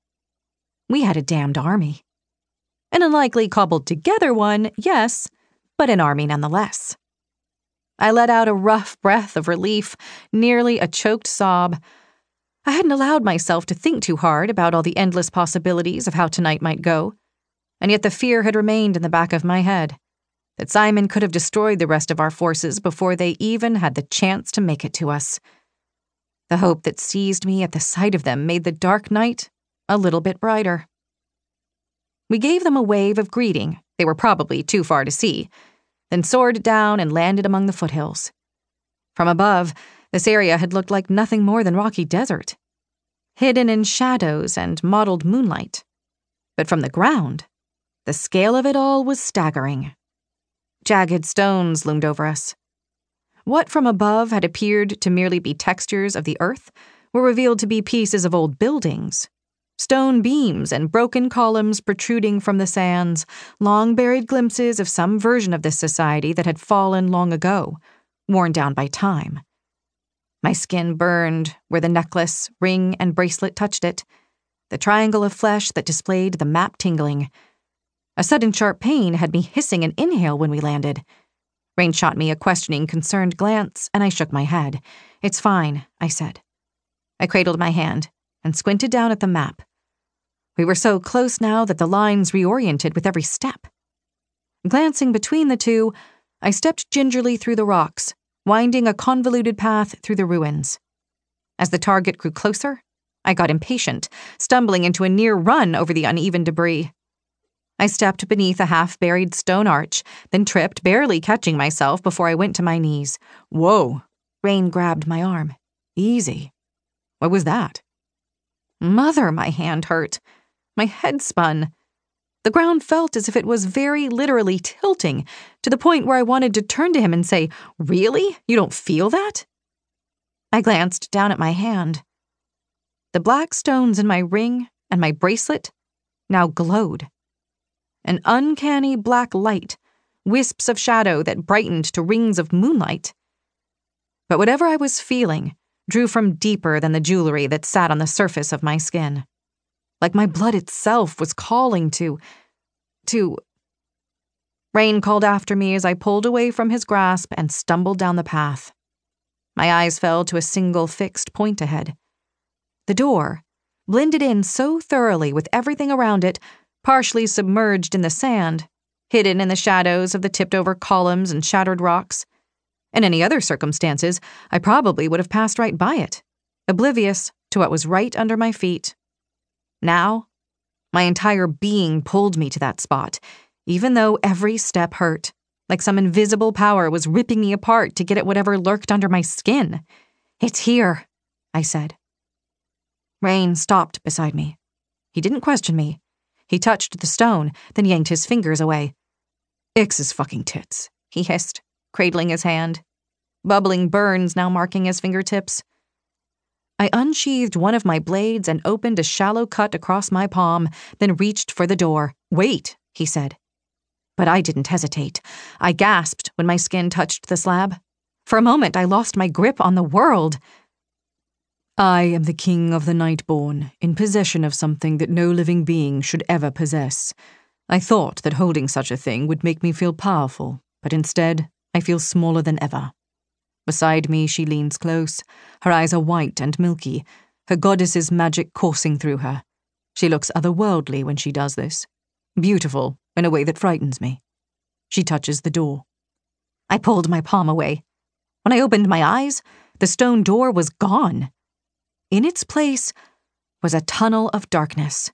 We had a damned army. An unlikely cobbled-together one, yes, but an army nonetheless. I let out a rough breath of relief, nearly a choked sob. I hadn't allowed myself to think too hard about all the endless possibilities of how tonight might go, and yet the fear had remained in the back of my head, that Simon could have destroyed the rest of our forces before they even had the chance to make it to us. The hope that seized me at the sight of them made the dark night a little bit brighter. We gave them a wave of greeting they were probably too far to see, then soared down and landed among the foothills. From above, this area had looked like nothing more than rocky desert, hidden in shadows and mottled moonlight. But from the ground, the scale of it all was staggering. Jagged stones loomed over us. What from above had appeared to merely be textures of the earth were revealed to be pieces of old buildings. Stone beams and broken columns protruding from the sands, long-buried glimpses of some version of this society that had fallen long ago, worn down by time. My skin burned where the necklace, ring, and bracelet touched it, the triangle of flesh that displayed the map tingling. A sudden sharp pain had me hissing an inhale when we landed. Rain shot me a questioning, concerned glance, and I shook my head. "It's fine," I said. I cradled my hand and squinted down at the map. We were so close now that the lines reoriented with every step. Glancing between the two, I stepped gingerly through the rocks, winding a convoluted path through the ruins. As the target grew closer, I got impatient, stumbling into a near run over the uneven debris. I stepped beneath a half-buried stone arch, then tripped, barely catching myself before I went to my knees. "Whoa!" Rain grabbed my arm. "Easy. What was that?" Mother, my hand hurt. My head spun. The ground felt as if it was very literally tilting, to the point where I wanted to turn to him and say, "Really? You don't feel that?" I glanced down at my hand. The black stones in my ring and my bracelet now glowed. An uncanny black light, wisps of shadow that brightened to rings of moonlight. But whatever I was feeling drew from deeper than the jewelry that sat on the surface of my skin. Like my blood itself was calling to... to... Rain called after me as I pulled away from his grasp and stumbled down the path. My eyes fell to a single fixed point ahead. The door, blended in so thoroughly with everything around it, partially submerged in the sand, hidden in the shadows of the tipped-over columns and shattered rocks. In any other circumstances, I probably would have passed right by it, oblivious to what was right under my feet. Now, my entire being pulled me to that spot, even though every step hurt, like some invisible power was ripping me apart to get at whatever lurked under my skin. "It's here," I said. Rain stopped beside me. He didn't question me. He touched the stone, then yanked his fingers away. "Ix's fucking tits," he hissed, cradling his hand. Bubbling burns now marking his fingertips. I unsheathed one of my blades and opened a shallow cut across my palm, then reached for the door. "Wait," he said. But I didn't hesitate. I gasped when my skin touched the slab. For a moment, I lost my grip on the world. "I am the king of the Nightborn, in possession of something that no living being should ever possess. I thought that holding such a thing would make me feel powerful, but instead, I feel smaller than ever." Beside me, she leans close. Her eyes are white and milky, her goddess's magic coursing through her. She looks otherworldly when she does this. Beautiful in a way that frightens me. She touches the door. I pulled my palm away. When I opened my eyes, the stone door was gone. In its place was a tunnel of darkness.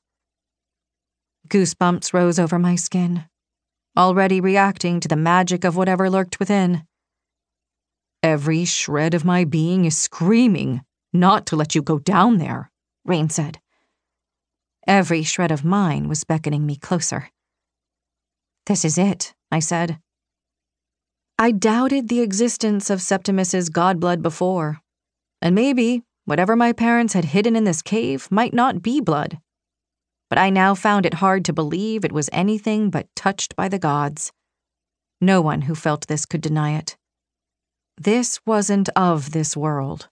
Goosebumps rose over my skin, already reacting to the magic of whatever lurked within. "Every shred of my being is screaming not to let you go down there," Rain said. Every shred of mine was beckoning me closer. "This is it," I said. I doubted the existence of Septimus's godblood before, and maybe whatever my parents had hidden in this cave might not be blood. But I now found it hard to believe it was anything but touched by the gods. No one who felt this could deny it. This wasn't of this world.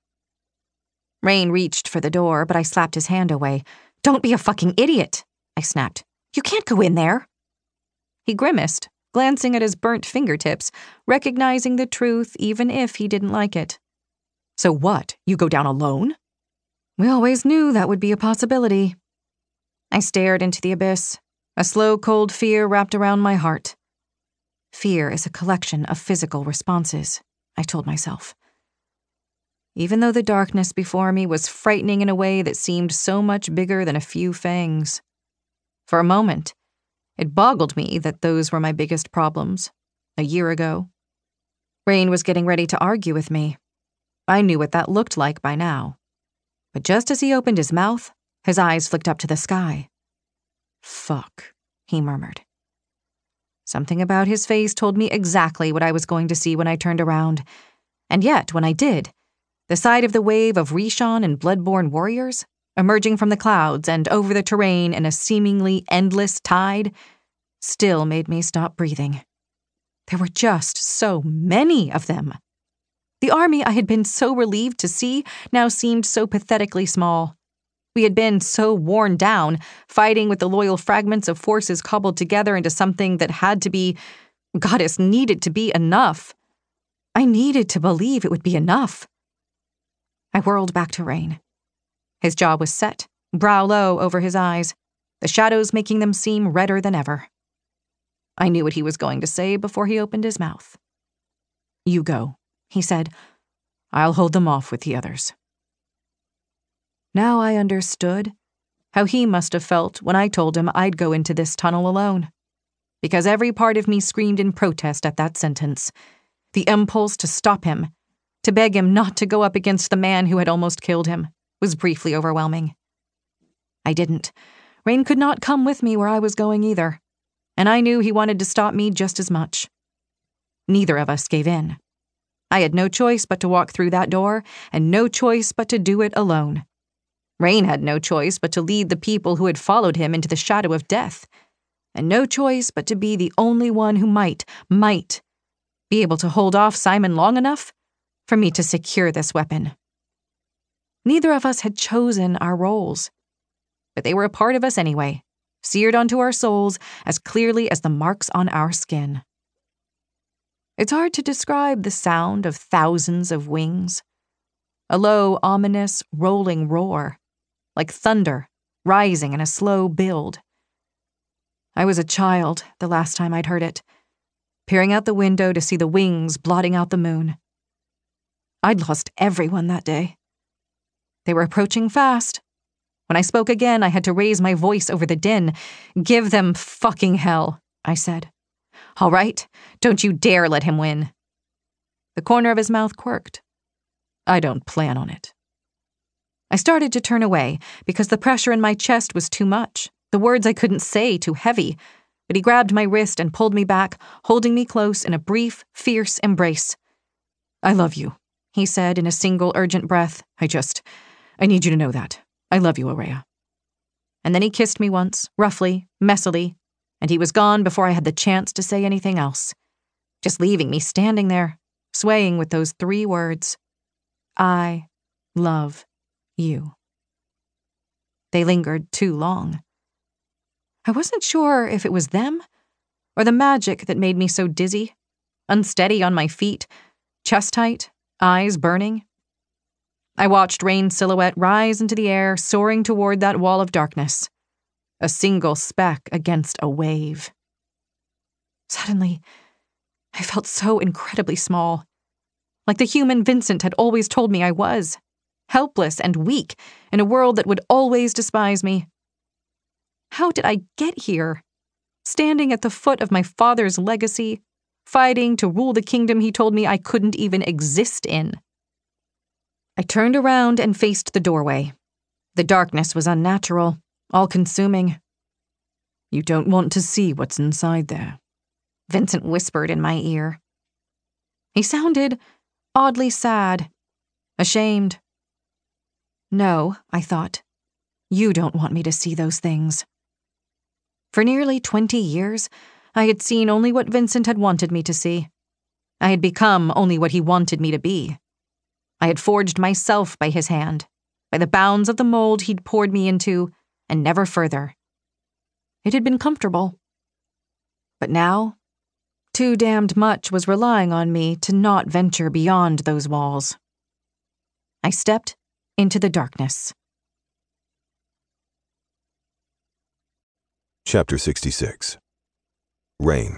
Rain reached for the door, but I slapped his hand away. "Don't be a fucking idiot," I snapped. "You can't go in there." He grimaced, glancing at his burnt fingertips, recognizing the truth even if he didn't like it. "So what, you go down alone?" "We always knew that would be a possibility." I stared into the abyss, a slow, cold fear wrapped around my heart. Fear is a collection of physical responses, I told myself. Even though the darkness before me was frightening in a way that seemed so much bigger than a few fangs. For a moment, it boggled me that those were my biggest problems, a year ago. Rain was getting ready to argue with me. I knew what that looked like by now. But just as he opened his mouth, his eyes flicked up to the sky. "Fuck," he murmured. Something about his face told me exactly what I was going to see when I turned around. And yet, when I did, the sight of the wave of Rishon and bloodborne warriors, emerging from the clouds and over the terrain in a seemingly endless tide, still made me stop breathing. There were just so many of them. The army I had been so relieved to see now seemed so pathetically small. We had been so worn down, fighting with the loyal fragments of forces cobbled together into something that had to be, goddess, needed to be enough. I needed to believe it would be enough. I whirled back to Rain. His jaw was set, brow low over his eyes, the shadows making them seem redder than ever. I knew what he was going to say before he opened his mouth. "You go," he said. "I'll hold them off with the others." Now I understood how he must have felt when I told him I'd go into this tunnel alone. Because every part of me screamed in protest at that sentence. The impulse to stop him, to beg him not to go up against the man who had almost killed him, was briefly overwhelming. I didn't. Rain could not come with me where I was going either, and I knew he wanted to stop me just as much. Neither of us gave in. I had no choice but to walk through that door, and no choice but to do it alone. Rain had no choice but to lead the people who had followed him into the shadow of death, and no choice but to be the only one who might, might, be able to hold off Simon long enough for me to secure this weapon. Neither of us had chosen our roles, but they were a part of us anyway, seared onto our souls as clearly as the marks on our skin. It's hard to describe the sound of thousands of wings, a low, ominous, rolling roar, like thunder, rising in a slow build. I was a child the last time I'd heard it, peering out the window to see the wings blotting out the moon. I'd lost everyone that day. They were approaching fast. When I spoke again, I had to raise my voice over the din. "Give them fucking hell," I said. "All right, don't you dare let him win." The corner of his mouth quirked. "I don't plan on it." I started to turn away because the pressure in my chest was too much, the words I couldn't say too heavy, but he grabbed my wrist and pulled me back, holding me close in a brief, fierce embrace. "I love you," he said in a single urgent breath. I just, I need you to know that. I love you, Aurea." And then he kissed me once, roughly, messily, and he was gone before I had the chance to say anything else, just leaving me standing there, swaying with those three words. I love you. They lingered too long. I wasn't sure if it was them or the magic that made me so dizzy, unsteady on my feet, chest tight, eyes burning. I watched Rain's silhouette rise into the air, soaring toward that wall of darkness, a single speck against a wave. Suddenly, I felt so incredibly small, like the human Vincent had always told me I was, helpless and weak in a world that would always despise me. How did I get here? Standing at the foot of my father's legacy, fighting to rule the kingdom he told me I couldn't even exist in. I turned around and faced the doorway. The darkness was unnatural, all-consuming. "You don't want to see what's inside there," Vincent whispered in my ear. He sounded oddly sad, ashamed. No, I thought. You don't want me to see those things. For nearly twenty years, I had seen only what Vincent had wanted me to see. I had become only what he wanted me to be. I had forged myself by his hand, by the bounds of the mold he'd poured me into, and never further. It had been comfortable. But now, too damned much was relying on me to not venture beyond those walls. I stepped into the darkness. Chapter sixty-six. Rain.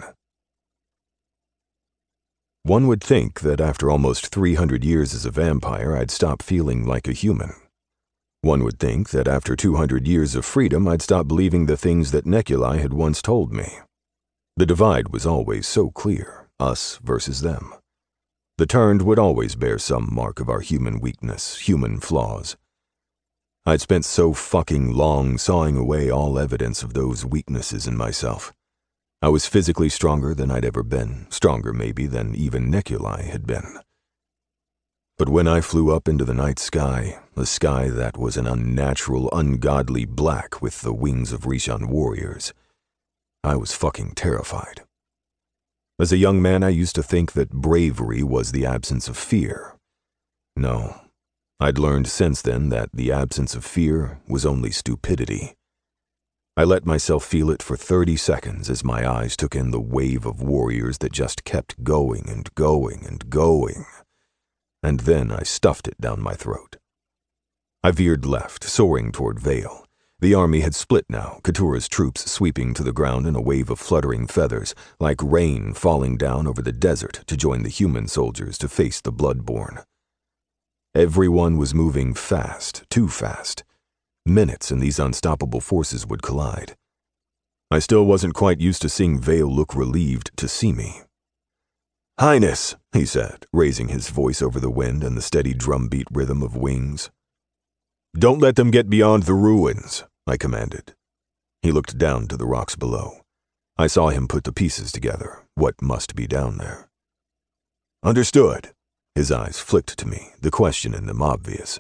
One would think that after almost three hundred years as a vampire, I'd stop feeling like a human. One would think that after two hundred years of freedom, I'd stop believing the things that Neculi had once told me. The divide was always so clear, us versus them. The turned would always bear some mark of our human weakness, human flaws. I'd spent so fucking long sawing away all evidence of those weaknesses in myself. I was physically stronger than I'd ever been, stronger maybe than even Neculi had been. But when I flew up into the night sky, a sky that was an unnatural, ungodly black with the wings of Rishon warriors, I was fucking terrified. As a young man, I used to think that bravery was the absence of fear. No. I'd learned since then that the absence of fear was only stupidity. I let myself feel it for thirty seconds as my eyes took in the wave of warriors that just kept going and going and going, and then I stuffed it down my throat. I veered left, soaring toward Vale. The army had split now, Keturah's troops sweeping to the ground in a wave of fluttering feathers, like rain falling down over the desert to join the human soldiers to face the bloodborne. Everyone was moving fast, too fast. Minutes and these unstoppable forces would collide. I still wasn't quite used to seeing Vale look relieved to see me. "Highness," he said, raising his voice over the wind and the steady drumbeat rhythm of wings. "Don't let them get beyond the ruins," I commanded. He looked down to the rocks below. I saw him put the pieces together, what must be down there. "Understood." His eyes flicked to me, the question in them obvious.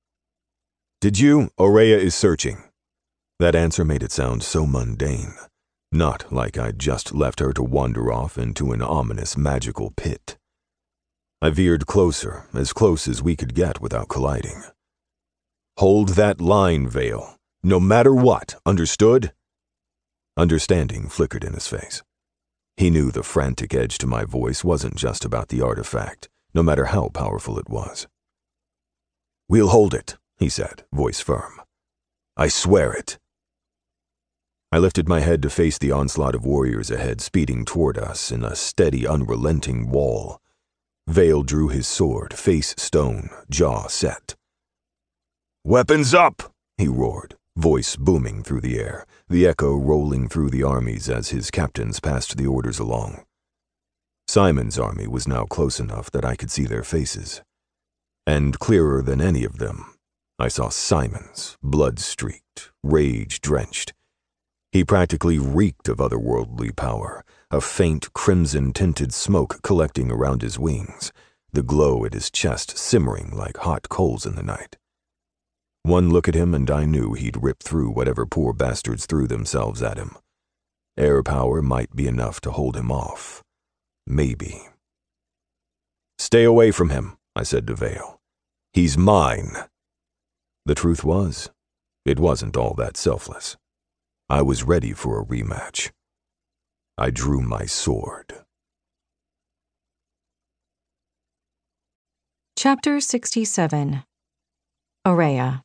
"Did you, Aurea is searching?" That answer made it sound so mundane, not like I'd just left her to wander off into an ominous magical pit. I veered closer, as close as we could get without colliding. "Hold that line, Vale. No matter what, understood?" Understanding flickered in his face. He knew the frantic edge to my voice wasn't just about the artifact, no matter how powerful it was. "We'll hold it," he said, voice firm. "I swear it." I lifted my head to face the onslaught of warriors ahead, speeding toward us in a steady, unrelenting wall. Vale drew his sword, face stone, jaw set. "Weapons up!" he roared, voice booming through the air, the echo rolling through the armies as his captains passed the orders along. Simon's army was now close enough that I could see their faces. And clearer than any of them, I saw Simon's, blood-streaked, rage-drenched. He practically reeked of otherworldly power, a faint crimson-tinted smoke collecting around his wings, the glow at his chest simmering like hot coals in the night. One look at him and I knew he'd rip through whatever poor bastards threw themselves at him. Air power might be enough to hold him off. Maybe. "Stay away from him," I said to Vale. "He's mine." The truth was, it wasn't all that selfless. I was ready for a rematch. I drew my sword. Chapter sixty-seven. Aurea.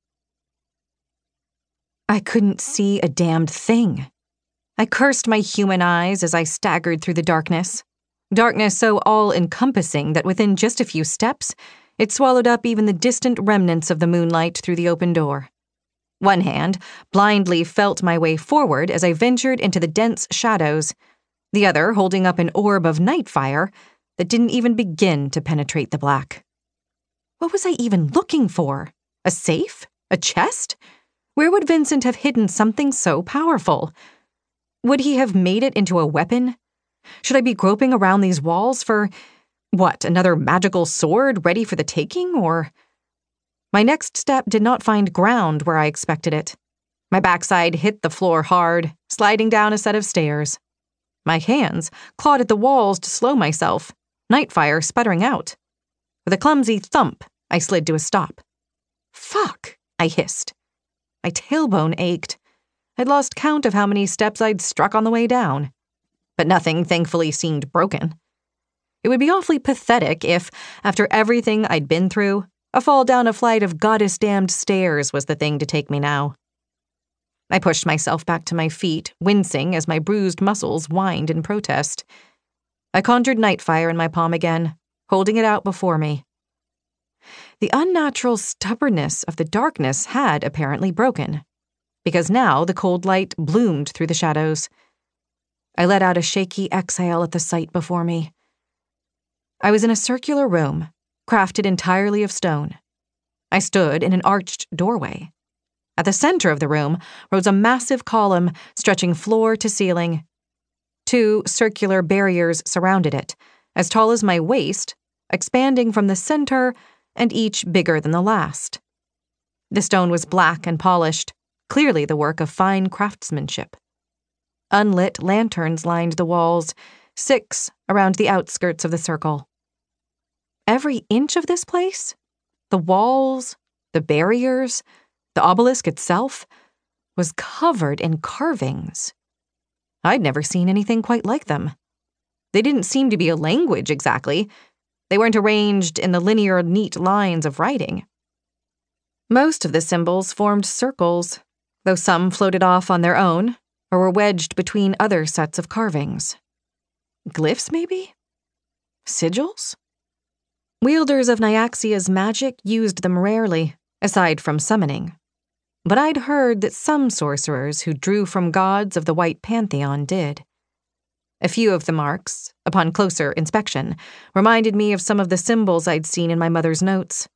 I couldn't see a damned thing. I cursed my human eyes as I staggered through the darkness. Darkness so all-encompassing that within just a few steps, it swallowed up even the distant remnants of the moonlight through the open door. One hand blindly felt my way forward as I ventured into the dense shadows, the other holding up an orb of night fire that didn't even begin to penetrate the black. What was I even looking for? A safe? A chest? Where would Vincent have hidden something so powerful? Would he have made it into a weapon? Should I be groping around these walls for What, another magical sword ready for the taking, or... My next step did not find ground where I expected it. My backside hit the floor hard, sliding down a set of stairs. My hands clawed at the walls to slow myself, Nightfire sputtering out. With a clumsy thump, I slid to a stop. Fuck, I hissed. My tailbone ached. I'd lost count of how many steps I'd struck on the way down. But nothing, thankfully, seemed broken. It would be awfully pathetic if, after everything I'd been through, a fall down a flight of goddess-damned stairs was the thing to take me now. I pushed myself back to my feet, wincing as my bruised muscles whined in protest. I conjured Nightfire in my palm again, holding it out before me. The unnatural stubbornness of the darkness had apparently broken, because now the cold light bloomed through the shadows. I let out a shaky exhale at the sight before me. I was in a circular room, crafted entirely of stone. I stood in an arched doorway. At the center of the room rose a massive column stretching floor to ceiling. Two circular barriers surrounded it, as tall as my waist, expanding from the center and each bigger than the last. The stone was black and polished, clearly the work of fine craftsmanship. Unlit lanterns lined the walls, six around the outskirts of the circle. Every inch of this place, the walls, the barriers, the obelisk itself, was covered in carvings. I'd never seen anything quite like them. They didn't seem to be a language exactly. They weren't arranged in the linear, neat lines of writing. Most of the symbols formed circles, though some floated off on their own or were wedged between other sets of carvings. Glyphs, maybe? Sigils? Wielders of Nyaxia's magic used them rarely, aside from summoning. But I'd heard that some sorcerers who drew from gods of the White Pantheon did. A few of the marks, upon closer inspection, reminded me of some of the symbols I'd seen in my mother's notes.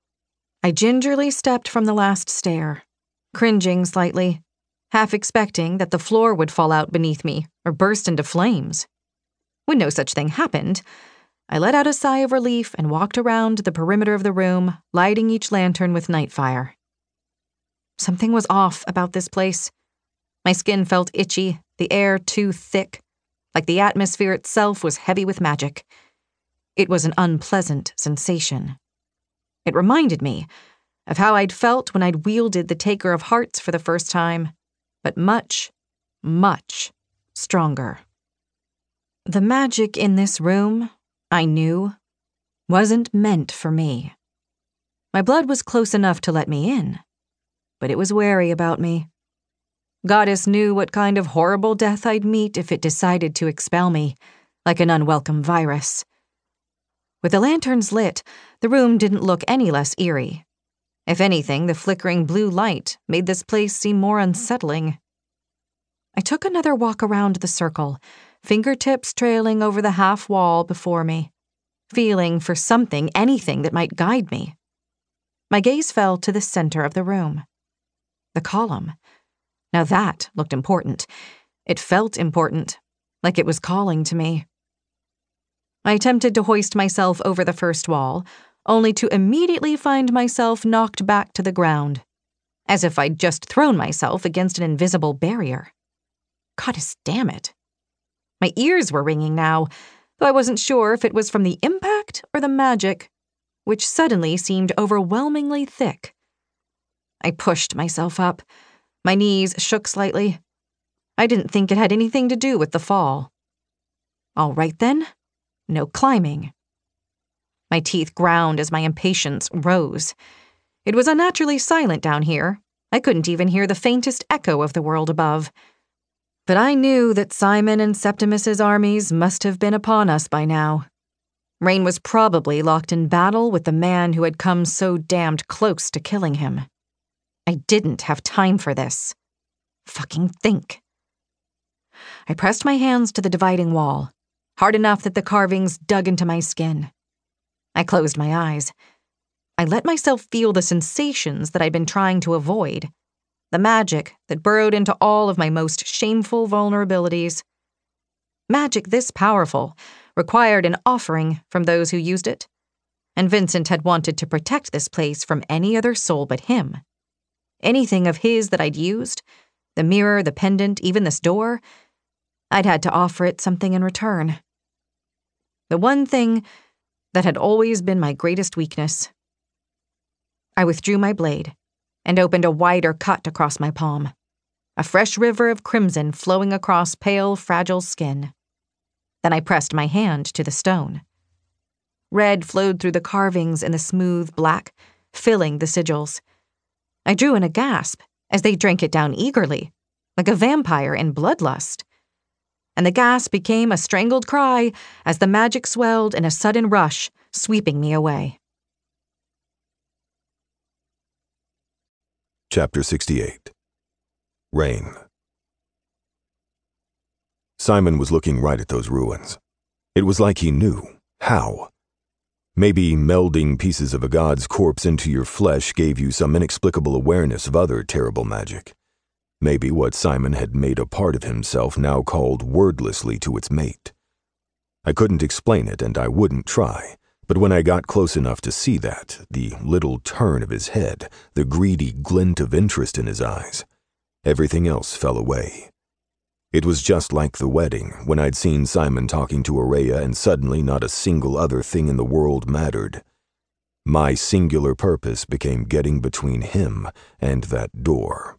I gingerly stepped from the last stair, cringing slightly, half expecting that the floor would fall out beneath me or burst into flames. When no such thing happened, I let out a sigh of relief and walked around the perimeter of the room, lighting each lantern with Nightfire. Something was off about this place. My skin felt itchy, the air too thick, like the atmosphere itself was heavy with magic. It was an unpleasant sensation. It reminded me of how I'd felt when I'd wielded the Taker of Hearts for the first time, but much, much stronger. The magic in this room, I knew, wasn't meant for me. My blood was close enough to let me in, but it was wary about me. Goddess knew what kind of horrible death I'd meet if it decided to expel me, like an unwelcome virus. With the lanterns lit, the room didn't look any less eerie. If anything, the flickering blue light made this place seem more unsettling. I took another walk around the circle, fingertips trailing over the half wall before me, feeling for something, anything that might guide me. My gaze fell to the center of the room. The column. Now that looked important. It felt important, like it was calling to me. I attempted to hoist myself over the first wall, only to immediately find myself knocked back to the ground, as if I'd just thrown myself against an invisible barrier. Goddess damn it. My ears were ringing now, though I wasn't sure if it was from the impact or the magic, which suddenly seemed overwhelmingly thick. I pushed myself up. My knees shook slightly. I didn't think it had anything to do with the fall. All right then, no climbing. My teeth ground as my impatience rose. It was unnaturally silent down here. I couldn't even hear the faintest echo of the world above. But I knew that Simon and Septimus's armies must have been upon us by now. Rain was probably locked in battle with the man who had come so damned close to killing him. I didn't have time for this. Fucking think. I pressed my hands to the dividing wall, hard enough that the carvings dug into my skin. I closed my eyes. I let myself feel the sensations that I'd been trying to avoid, the magic that burrowed into all of my most shameful vulnerabilities. Magic this powerful required an offering from those who used it, and Vincent had wanted to protect this place from any other soul but him. Anything of his that I'd used, the mirror, the pendant, even this door, I'd had to offer it something in return. The one thing that had always been my greatest weakness. I withdrew my blade and opened a wider cut across my palm, a fresh river of crimson flowing across pale, fragile skin. Then I pressed my hand to the stone. Red flowed through the carvings in the smooth black, filling the sigils. I drew in a gasp as they drank it down eagerly, like a vampire in bloodlust. And the gasp became a strangled cry as the magic swelled in a sudden rush, sweeping me away. Chapter sixty-eight. Rain. Simon was looking right at those ruins. It was like he knew. How? Maybe melding pieces of a god's corpse into your flesh gave you some inexplicable awareness of other terrible magic. Maybe what Simon had made a part of himself now called wordlessly to its mate. I couldn't explain it, and I wouldn't try, but when I got close enough to see that, the little turn of his head, the greedy glint of interest in his eyes, everything else fell away. It was just like the wedding, when I'd seen Simon talking to Araya and suddenly not a single other thing in the world mattered. My singular purpose became getting between him and that door.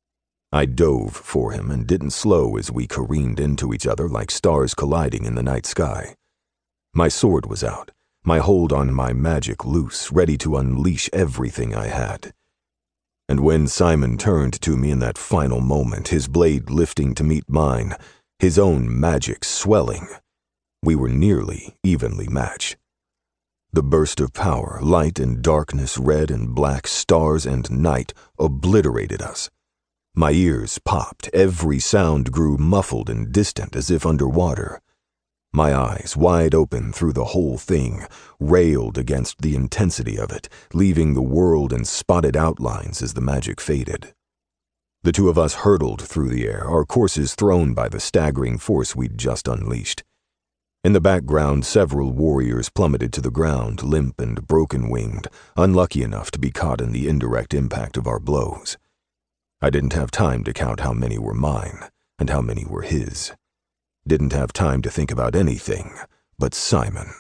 I dove for him and didn't slow as we careened into each other like stars colliding in the night sky. My sword was out, my hold on my magic loose, ready to unleash everything I had. And when Simon turned to me in that final moment, his blade lifting to meet mine, his own magic swelling, we were nearly evenly matched. The burst of power, light and darkness, red and black, stars and night, obliterated us. My ears popped, every sound grew muffled and distant as if underwater. My eyes, wide open through the whole thing, railed against the intensity of it, leaving the world in spotted outlines as the magic faded. The two of us hurtled through the air, our courses thrown by the staggering force we'd just unleashed. In the background, several warriors plummeted to the ground, limp and broken-winged, unlucky enough to be caught in the indirect impact of our blows. I didn't have time to count how many were mine, and how many were his. Didn't have time to think about anything but Simon.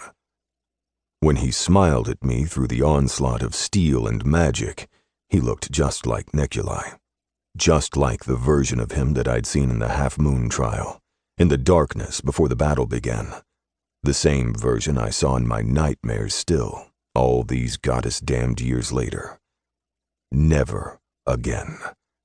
When he smiled at me through the onslaught of steel and magic, he looked just like Neculai. Just like the version of him that I'd seen in the Half Moon trial, in the darkness before the battle began. The same version I saw in my nightmares still, all these goddess-damned years later. Never again.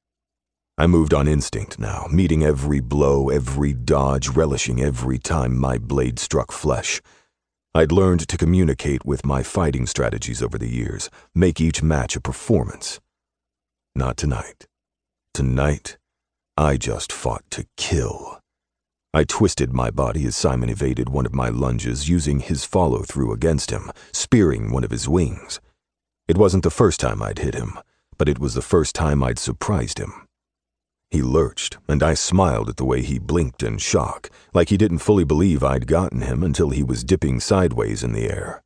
I moved on instinct now, meeting every blow, every dodge, relishing every time my blade struck flesh. I'd learned to communicate with my fighting strategies over the years, make each match a performance. Not tonight. Tonight, I just fought to kill. I twisted my body as Simon evaded one of my lunges, using his follow-through against him, spearing one of his wings. It wasn't the first time I'd hit him, but it was the first time I'd surprised him. He lurched, and I smiled at the way he blinked in shock, like he didn't fully believe I'd gotten him until he was dipping sideways in the air.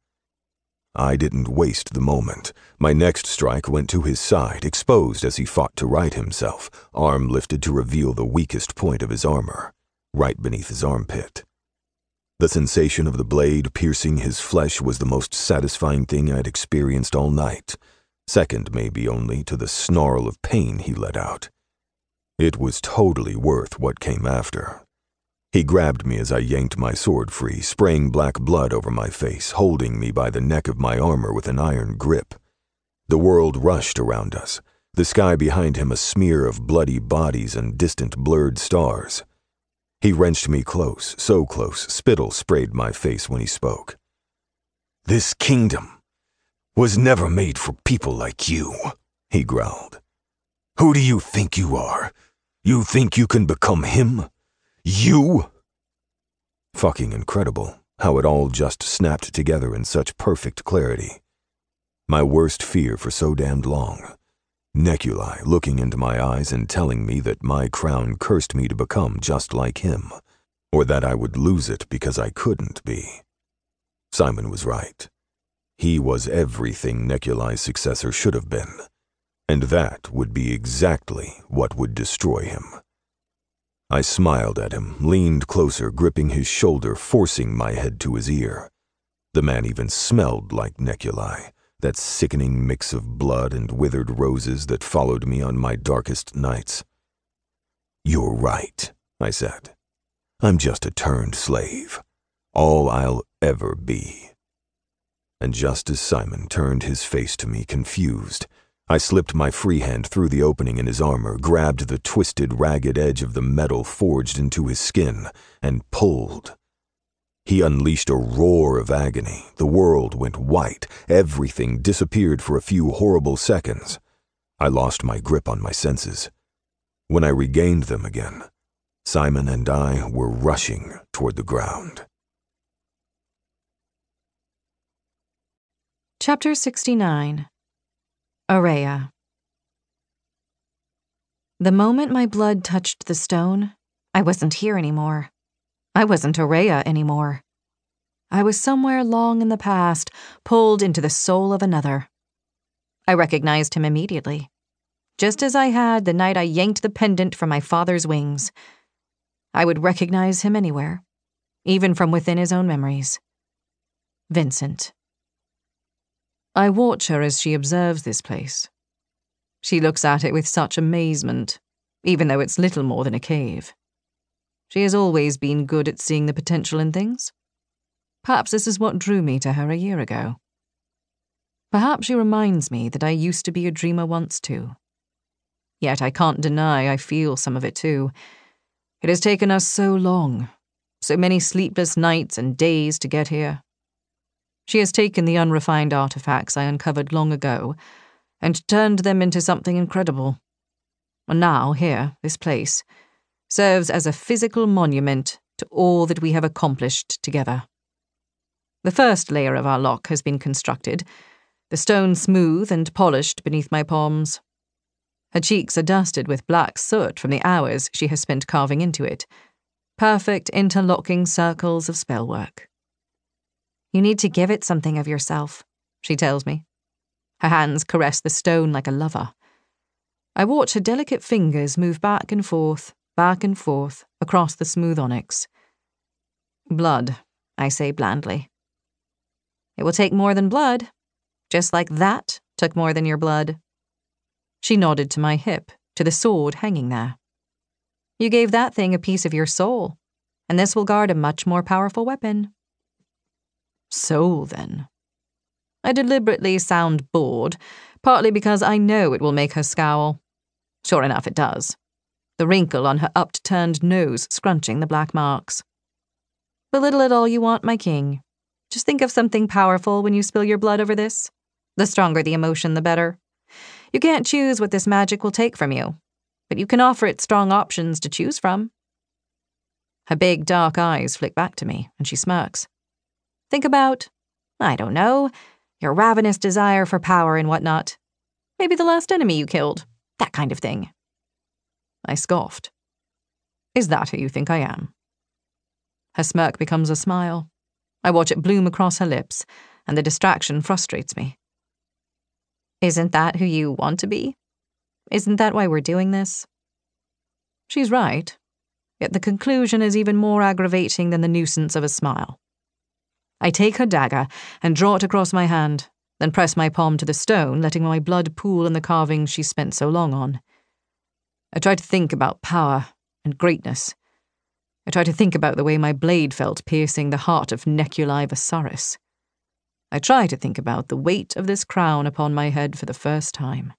I didn't waste the moment. My next strike went to his side, exposed as he fought to right himself, arm lifted to reveal the weakest point of his armor, right beneath his armpit. The sensation of the blade piercing his flesh was the most satisfying thing I'd experienced all night, second maybe only to the snarl of pain he let out. It was totally worth what came after. He grabbed me as I yanked my sword free, spraying black blood over my face, holding me by the neck of my armor with an iron grip. The world rushed around us, the sky behind him a smear of bloody bodies and distant blurred stars. He wrenched me close, so close, spittle sprayed my face when he spoke. "This kingdom was never made for people like you," he growled. "Who do you think you are? You think you can become him? You?" Fucking incredible, how it all just snapped together in such perfect clarity. My worst fear for so damned long. Neculai looking into my eyes and telling me that my crown cursed me to become just like him. or that I would lose it because I couldn't be. Simon was right. He was everything Nekulai's successor should have been, and that would be exactly what would destroy him. I smiled at him, leaned closer, gripping his shoulder, forcing my head to his ear. The man even smelled like Nekulai, that sickening mix of blood and withered roses that followed me on my darkest nights. "You're right," I said. "I'm just a turned slave, all I'll ever be." And just as Simon turned his face to me, confused, I slipped my free hand through the opening in his armor, grabbed the twisted, ragged edge of the metal forged into his skin, and pulled. He unleashed a roar of agony. The world went white. Everything disappeared for a few horrible seconds. I lost my grip on my senses. When I regained them again, Simon and I were rushing toward the ground. Chapter sixty-nine. Aurea. The moment my blood touched the stone, I wasn't here anymore. I wasn't Aurea anymore. I was somewhere long in the past, pulled into the soul of another. I recognized him immediately, just as I had the night I yanked the pendant from my father's wings. I would recognize him anywhere, even from within his own memories. Vincent. I watch her as she observes this place. She looks at it with such amazement, even though it's little more than a cave. She has always been good at seeing the potential in things. Perhaps this is what drew me to her a year ago. Perhaps she reminds me that I used to be a dreamer once too. Yet I can't deny I feel some of it too. It has taken us so long, so many sleepless nights and days to get here. She has taken the unrefined artifacts I uncovered long ago and turned them into something incredible. And now, here, this place, serves as a physical monument to all that we have accomplished together. The first layer of our lock has been constructed, the stone smooth and polished beneath my palms. Her cheeks are dusted with black soot from the hours she has spent carving into it, perfect interlocking circles of spellwork. "You need to give it something of yourself," she tells me. Her hands caress the stone like a lover. I watch her delicate fingers move back and forth, back and forth, across the smooth onyx. "Blood," I say blandly. "It will take more than blood, just like that took more than your blood." She nodded to my hip, to the sword hanging there. "You gave that thing a piece of your soul, and this will guard a much more powerful weapon." Soul, then. I deliberately sound bored, partly because I know it will make her scowl. Sure enough, it does. The wrinkle on her upturned nose scrunching the black marks. "Belittle it all you want, my king. Just think of something powerful when you spill your blood over this. The stronger the emotion, the better. You can't choose what this magic will take from you, but you can offer it strong options to choose from." Her big dark eyes flick back to me, and she smirks. "Think about, I don't know, your ravenous desire for power and whatnot. Maybe the last enemy you killed, that kind of thing." I scoffed. "Is that who you think I am?" Her smirk becomes a smile. I watch it bloom across her lips, and the distraction frustrates me. "Isn't that who you want to be? Isn't that why we're doing this?" She's right, yet the conclusion is even more aggravating than the nuisance of a smile. I take her dagger and draw it across my hand, then press my palm to the stone, letting my blood pool in the carving she spent so long on. I try to think about power and greatness. I try to think about the way my blade felt piercing the heart of Nekulai Viserys. I try to think about the weight of this crown upon my head for the first time.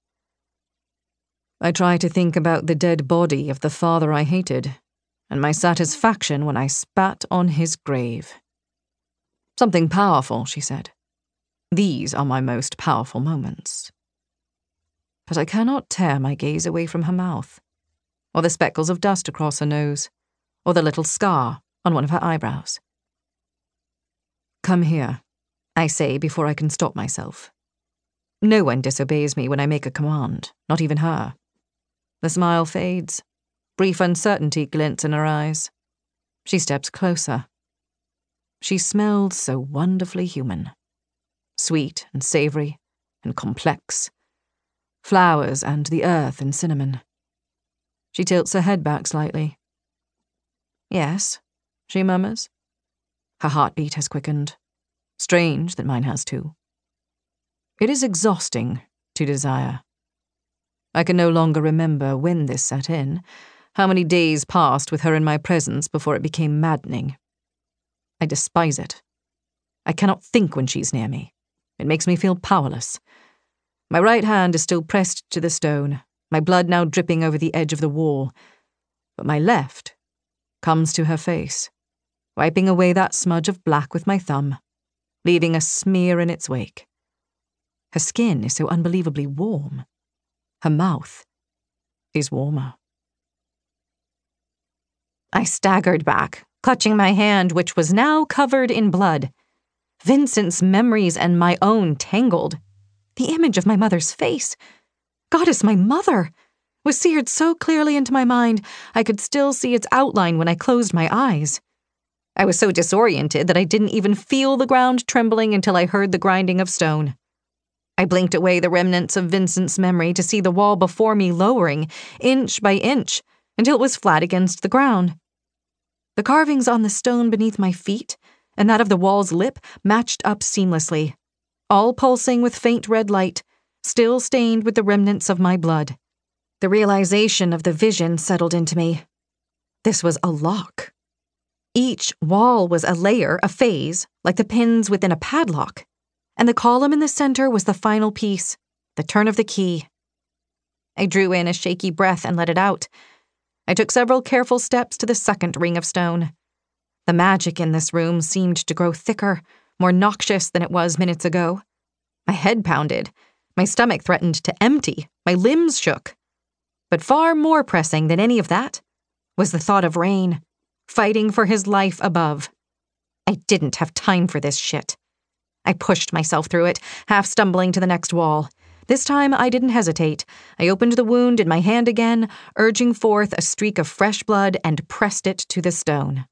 I try to think about the dead body of the father I hated, and my satisfaction when I spat on his grave. "Something powerful," she said. "These are my most powerful moments." But I cannot tear my gaze away from her mouth, or the speckles of dust across her nose, or the little scar on one of her eyebrows. "Come here," I say before I can stop myself. No one disobeys me when I make a command, not even her. The smile fades. Brief uncertainty glints in her eyes. She steps closer. She smelled so wonderfully human. Sweet and savory and complex. Flowers and the earth and cinnamon. She tilts her head back slightly. Yes, she murmurs. Her heartbeat has quickened. Strange that mine has too. It is exhausting to desire. I can no longer remember when this set in, how many days passed with her in my presence before it became maddening. I despise it. I cannot think when she's near me. It makes me feel powerless. My right hand is still pressed to the stone, my blood now dripping over the edge of the wall, but my left comes to her face, wiping away that smudge of black with my thumb, leaving a smear in its wake. Her skin is so unbelievably warm. Her mouth is warmer. I staggered back, clutching my hand, which was now covered in blood. Vincent's memories and my own tangled. The image of my mother's face, goddess, my mother, was seared so clearly into my mind I could still see its outline when I closed my eyes. I was so disoriented that I didn't even feel the ground trembling until I heard the grinding of stone. I blinked away the remnants of Vincent's memory to see the wall before me lowering, inch by inch, until it was flat against the ground. The carvings on the stone beneath my feet and that of the wall's lip matched up seamlessly, all pulsing with faint red light, still stained with the remnants of my blood. The realization of the vision settled into me. This was a lock. Each wall was a layer, a phase, like the pins within a padlock, and the column in the center was the final piece, the turn of the key. I drew in a shaky breath and let it out. I took several careful steps to the second ring of stone. The magic in this room seemed to grow thicker, more noxious than it was minutes ago. My head pounded. My stomach threatened to empty. My limbs shook. But far more pressing than any of that was the thought of Rain, fighting for his life above. I didn't have time for this shit. I pushed myself through it, half stumbling to the next wall. This time I didn't hesitate. I opened the wound in my hand again, urging forth a streak of fresh blood, and pressed it to the stone.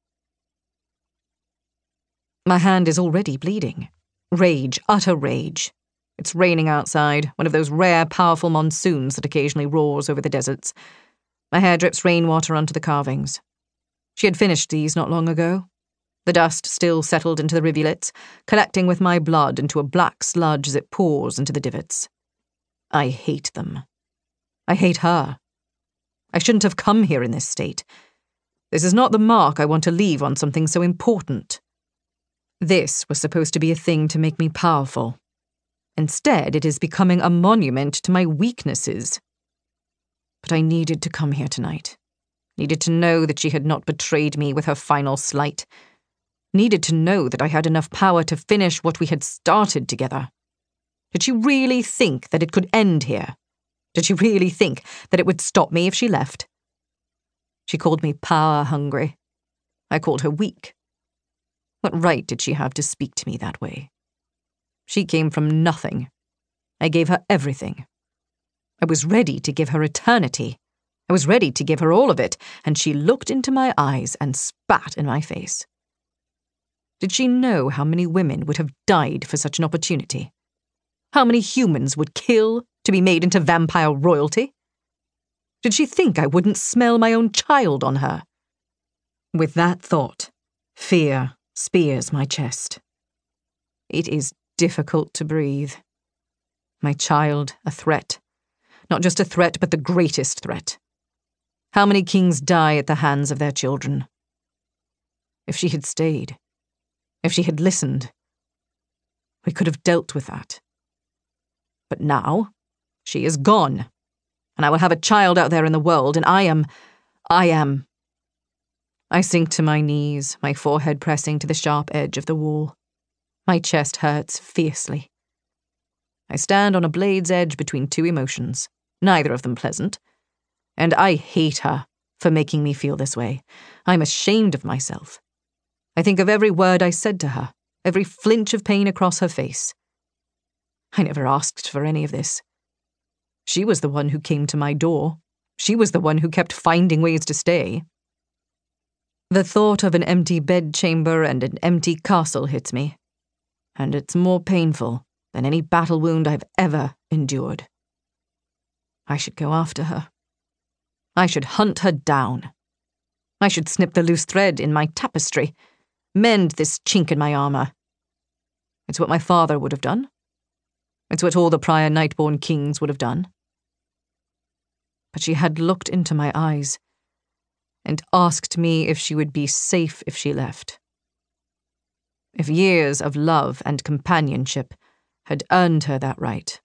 My hand is already bleeding. Rage, utter rage. It's raining outside, one of those rare, powerful monsoons that occasionally roars over the deserts. My hair drips rainwater onto the carvings. She had finished these not long ago. The dust still settled into the rivulets, collecting with my blood into a black sludge as it pours into the divots. I hate them. I hate her. I shouldn't have come here in this state. This is not the mark I want to leave on something so important. This was supposed to be a thing to make me powerful. Instead, it is becoming a monument to my weaknesses. But I needed to come here tonight. Needed to know that she had not betrayed me with her final slight. Needed to know that I had enough power to finish what we had started together. Did she really think that it could end here? Did she really think that it would stop me if she left? She called me power-hungry. I called her weak. What right did she have to speak to me that way? She came from nothing. I gave her everything. I was ready to give her eternity. I was ready to give her all of it, and she looked into my eyes and spat in my face. Did she know how many women would have died for such an opportunity? How many humans would kill to be made into vampire royalty? Did she think I wouldn't smell my own child on her? With that thought, fear spears my chest. It is difficult to breathe. My child, a threat. Not just a threat, but the greatest threat. How many kings die at the hands of their children? If she had stayed, if she had listened, we could have dealt with that. But now, she is gone, and I will have a child out there in the world, and I am, I am. I sink to my knees, my forehead pressing to the sharp edge of the wall. My chest hurts fiercely. I stand on a blade's edge between two emotions, neither of them pleasant, and I hate her for making me feel this way. I'm ashamed of myself. I think of every word I said to her, every flinch of pain across her face. I never asked for any of this. She was the one who came to my door. She was the one who kept finding ways to stay. The thought of an empty bedchamber and an empty castle hits me, and it's more painful than any battle wound I've ever endured. I should go after her. I should hunt her down. I should snip the loose thread in my tapestry, mend this chink in my armour. It's what my father would have done. It's what all the prior Nightborn kings would have done. But she had looked into my eyes and asked me if she would be safe if she left. If years of love and companionship had earned her that right.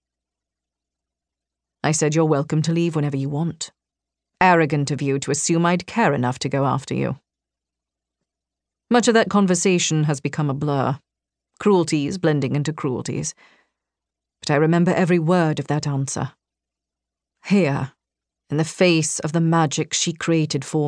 I said, "You're welcome to leave whenever you want. Arrogant of you to assume I'd care enough to go after you." Much of that conversation has become a blur, cruelties blending into cruelties. But I remember every word of that answer. Here, in the face of the magic she created for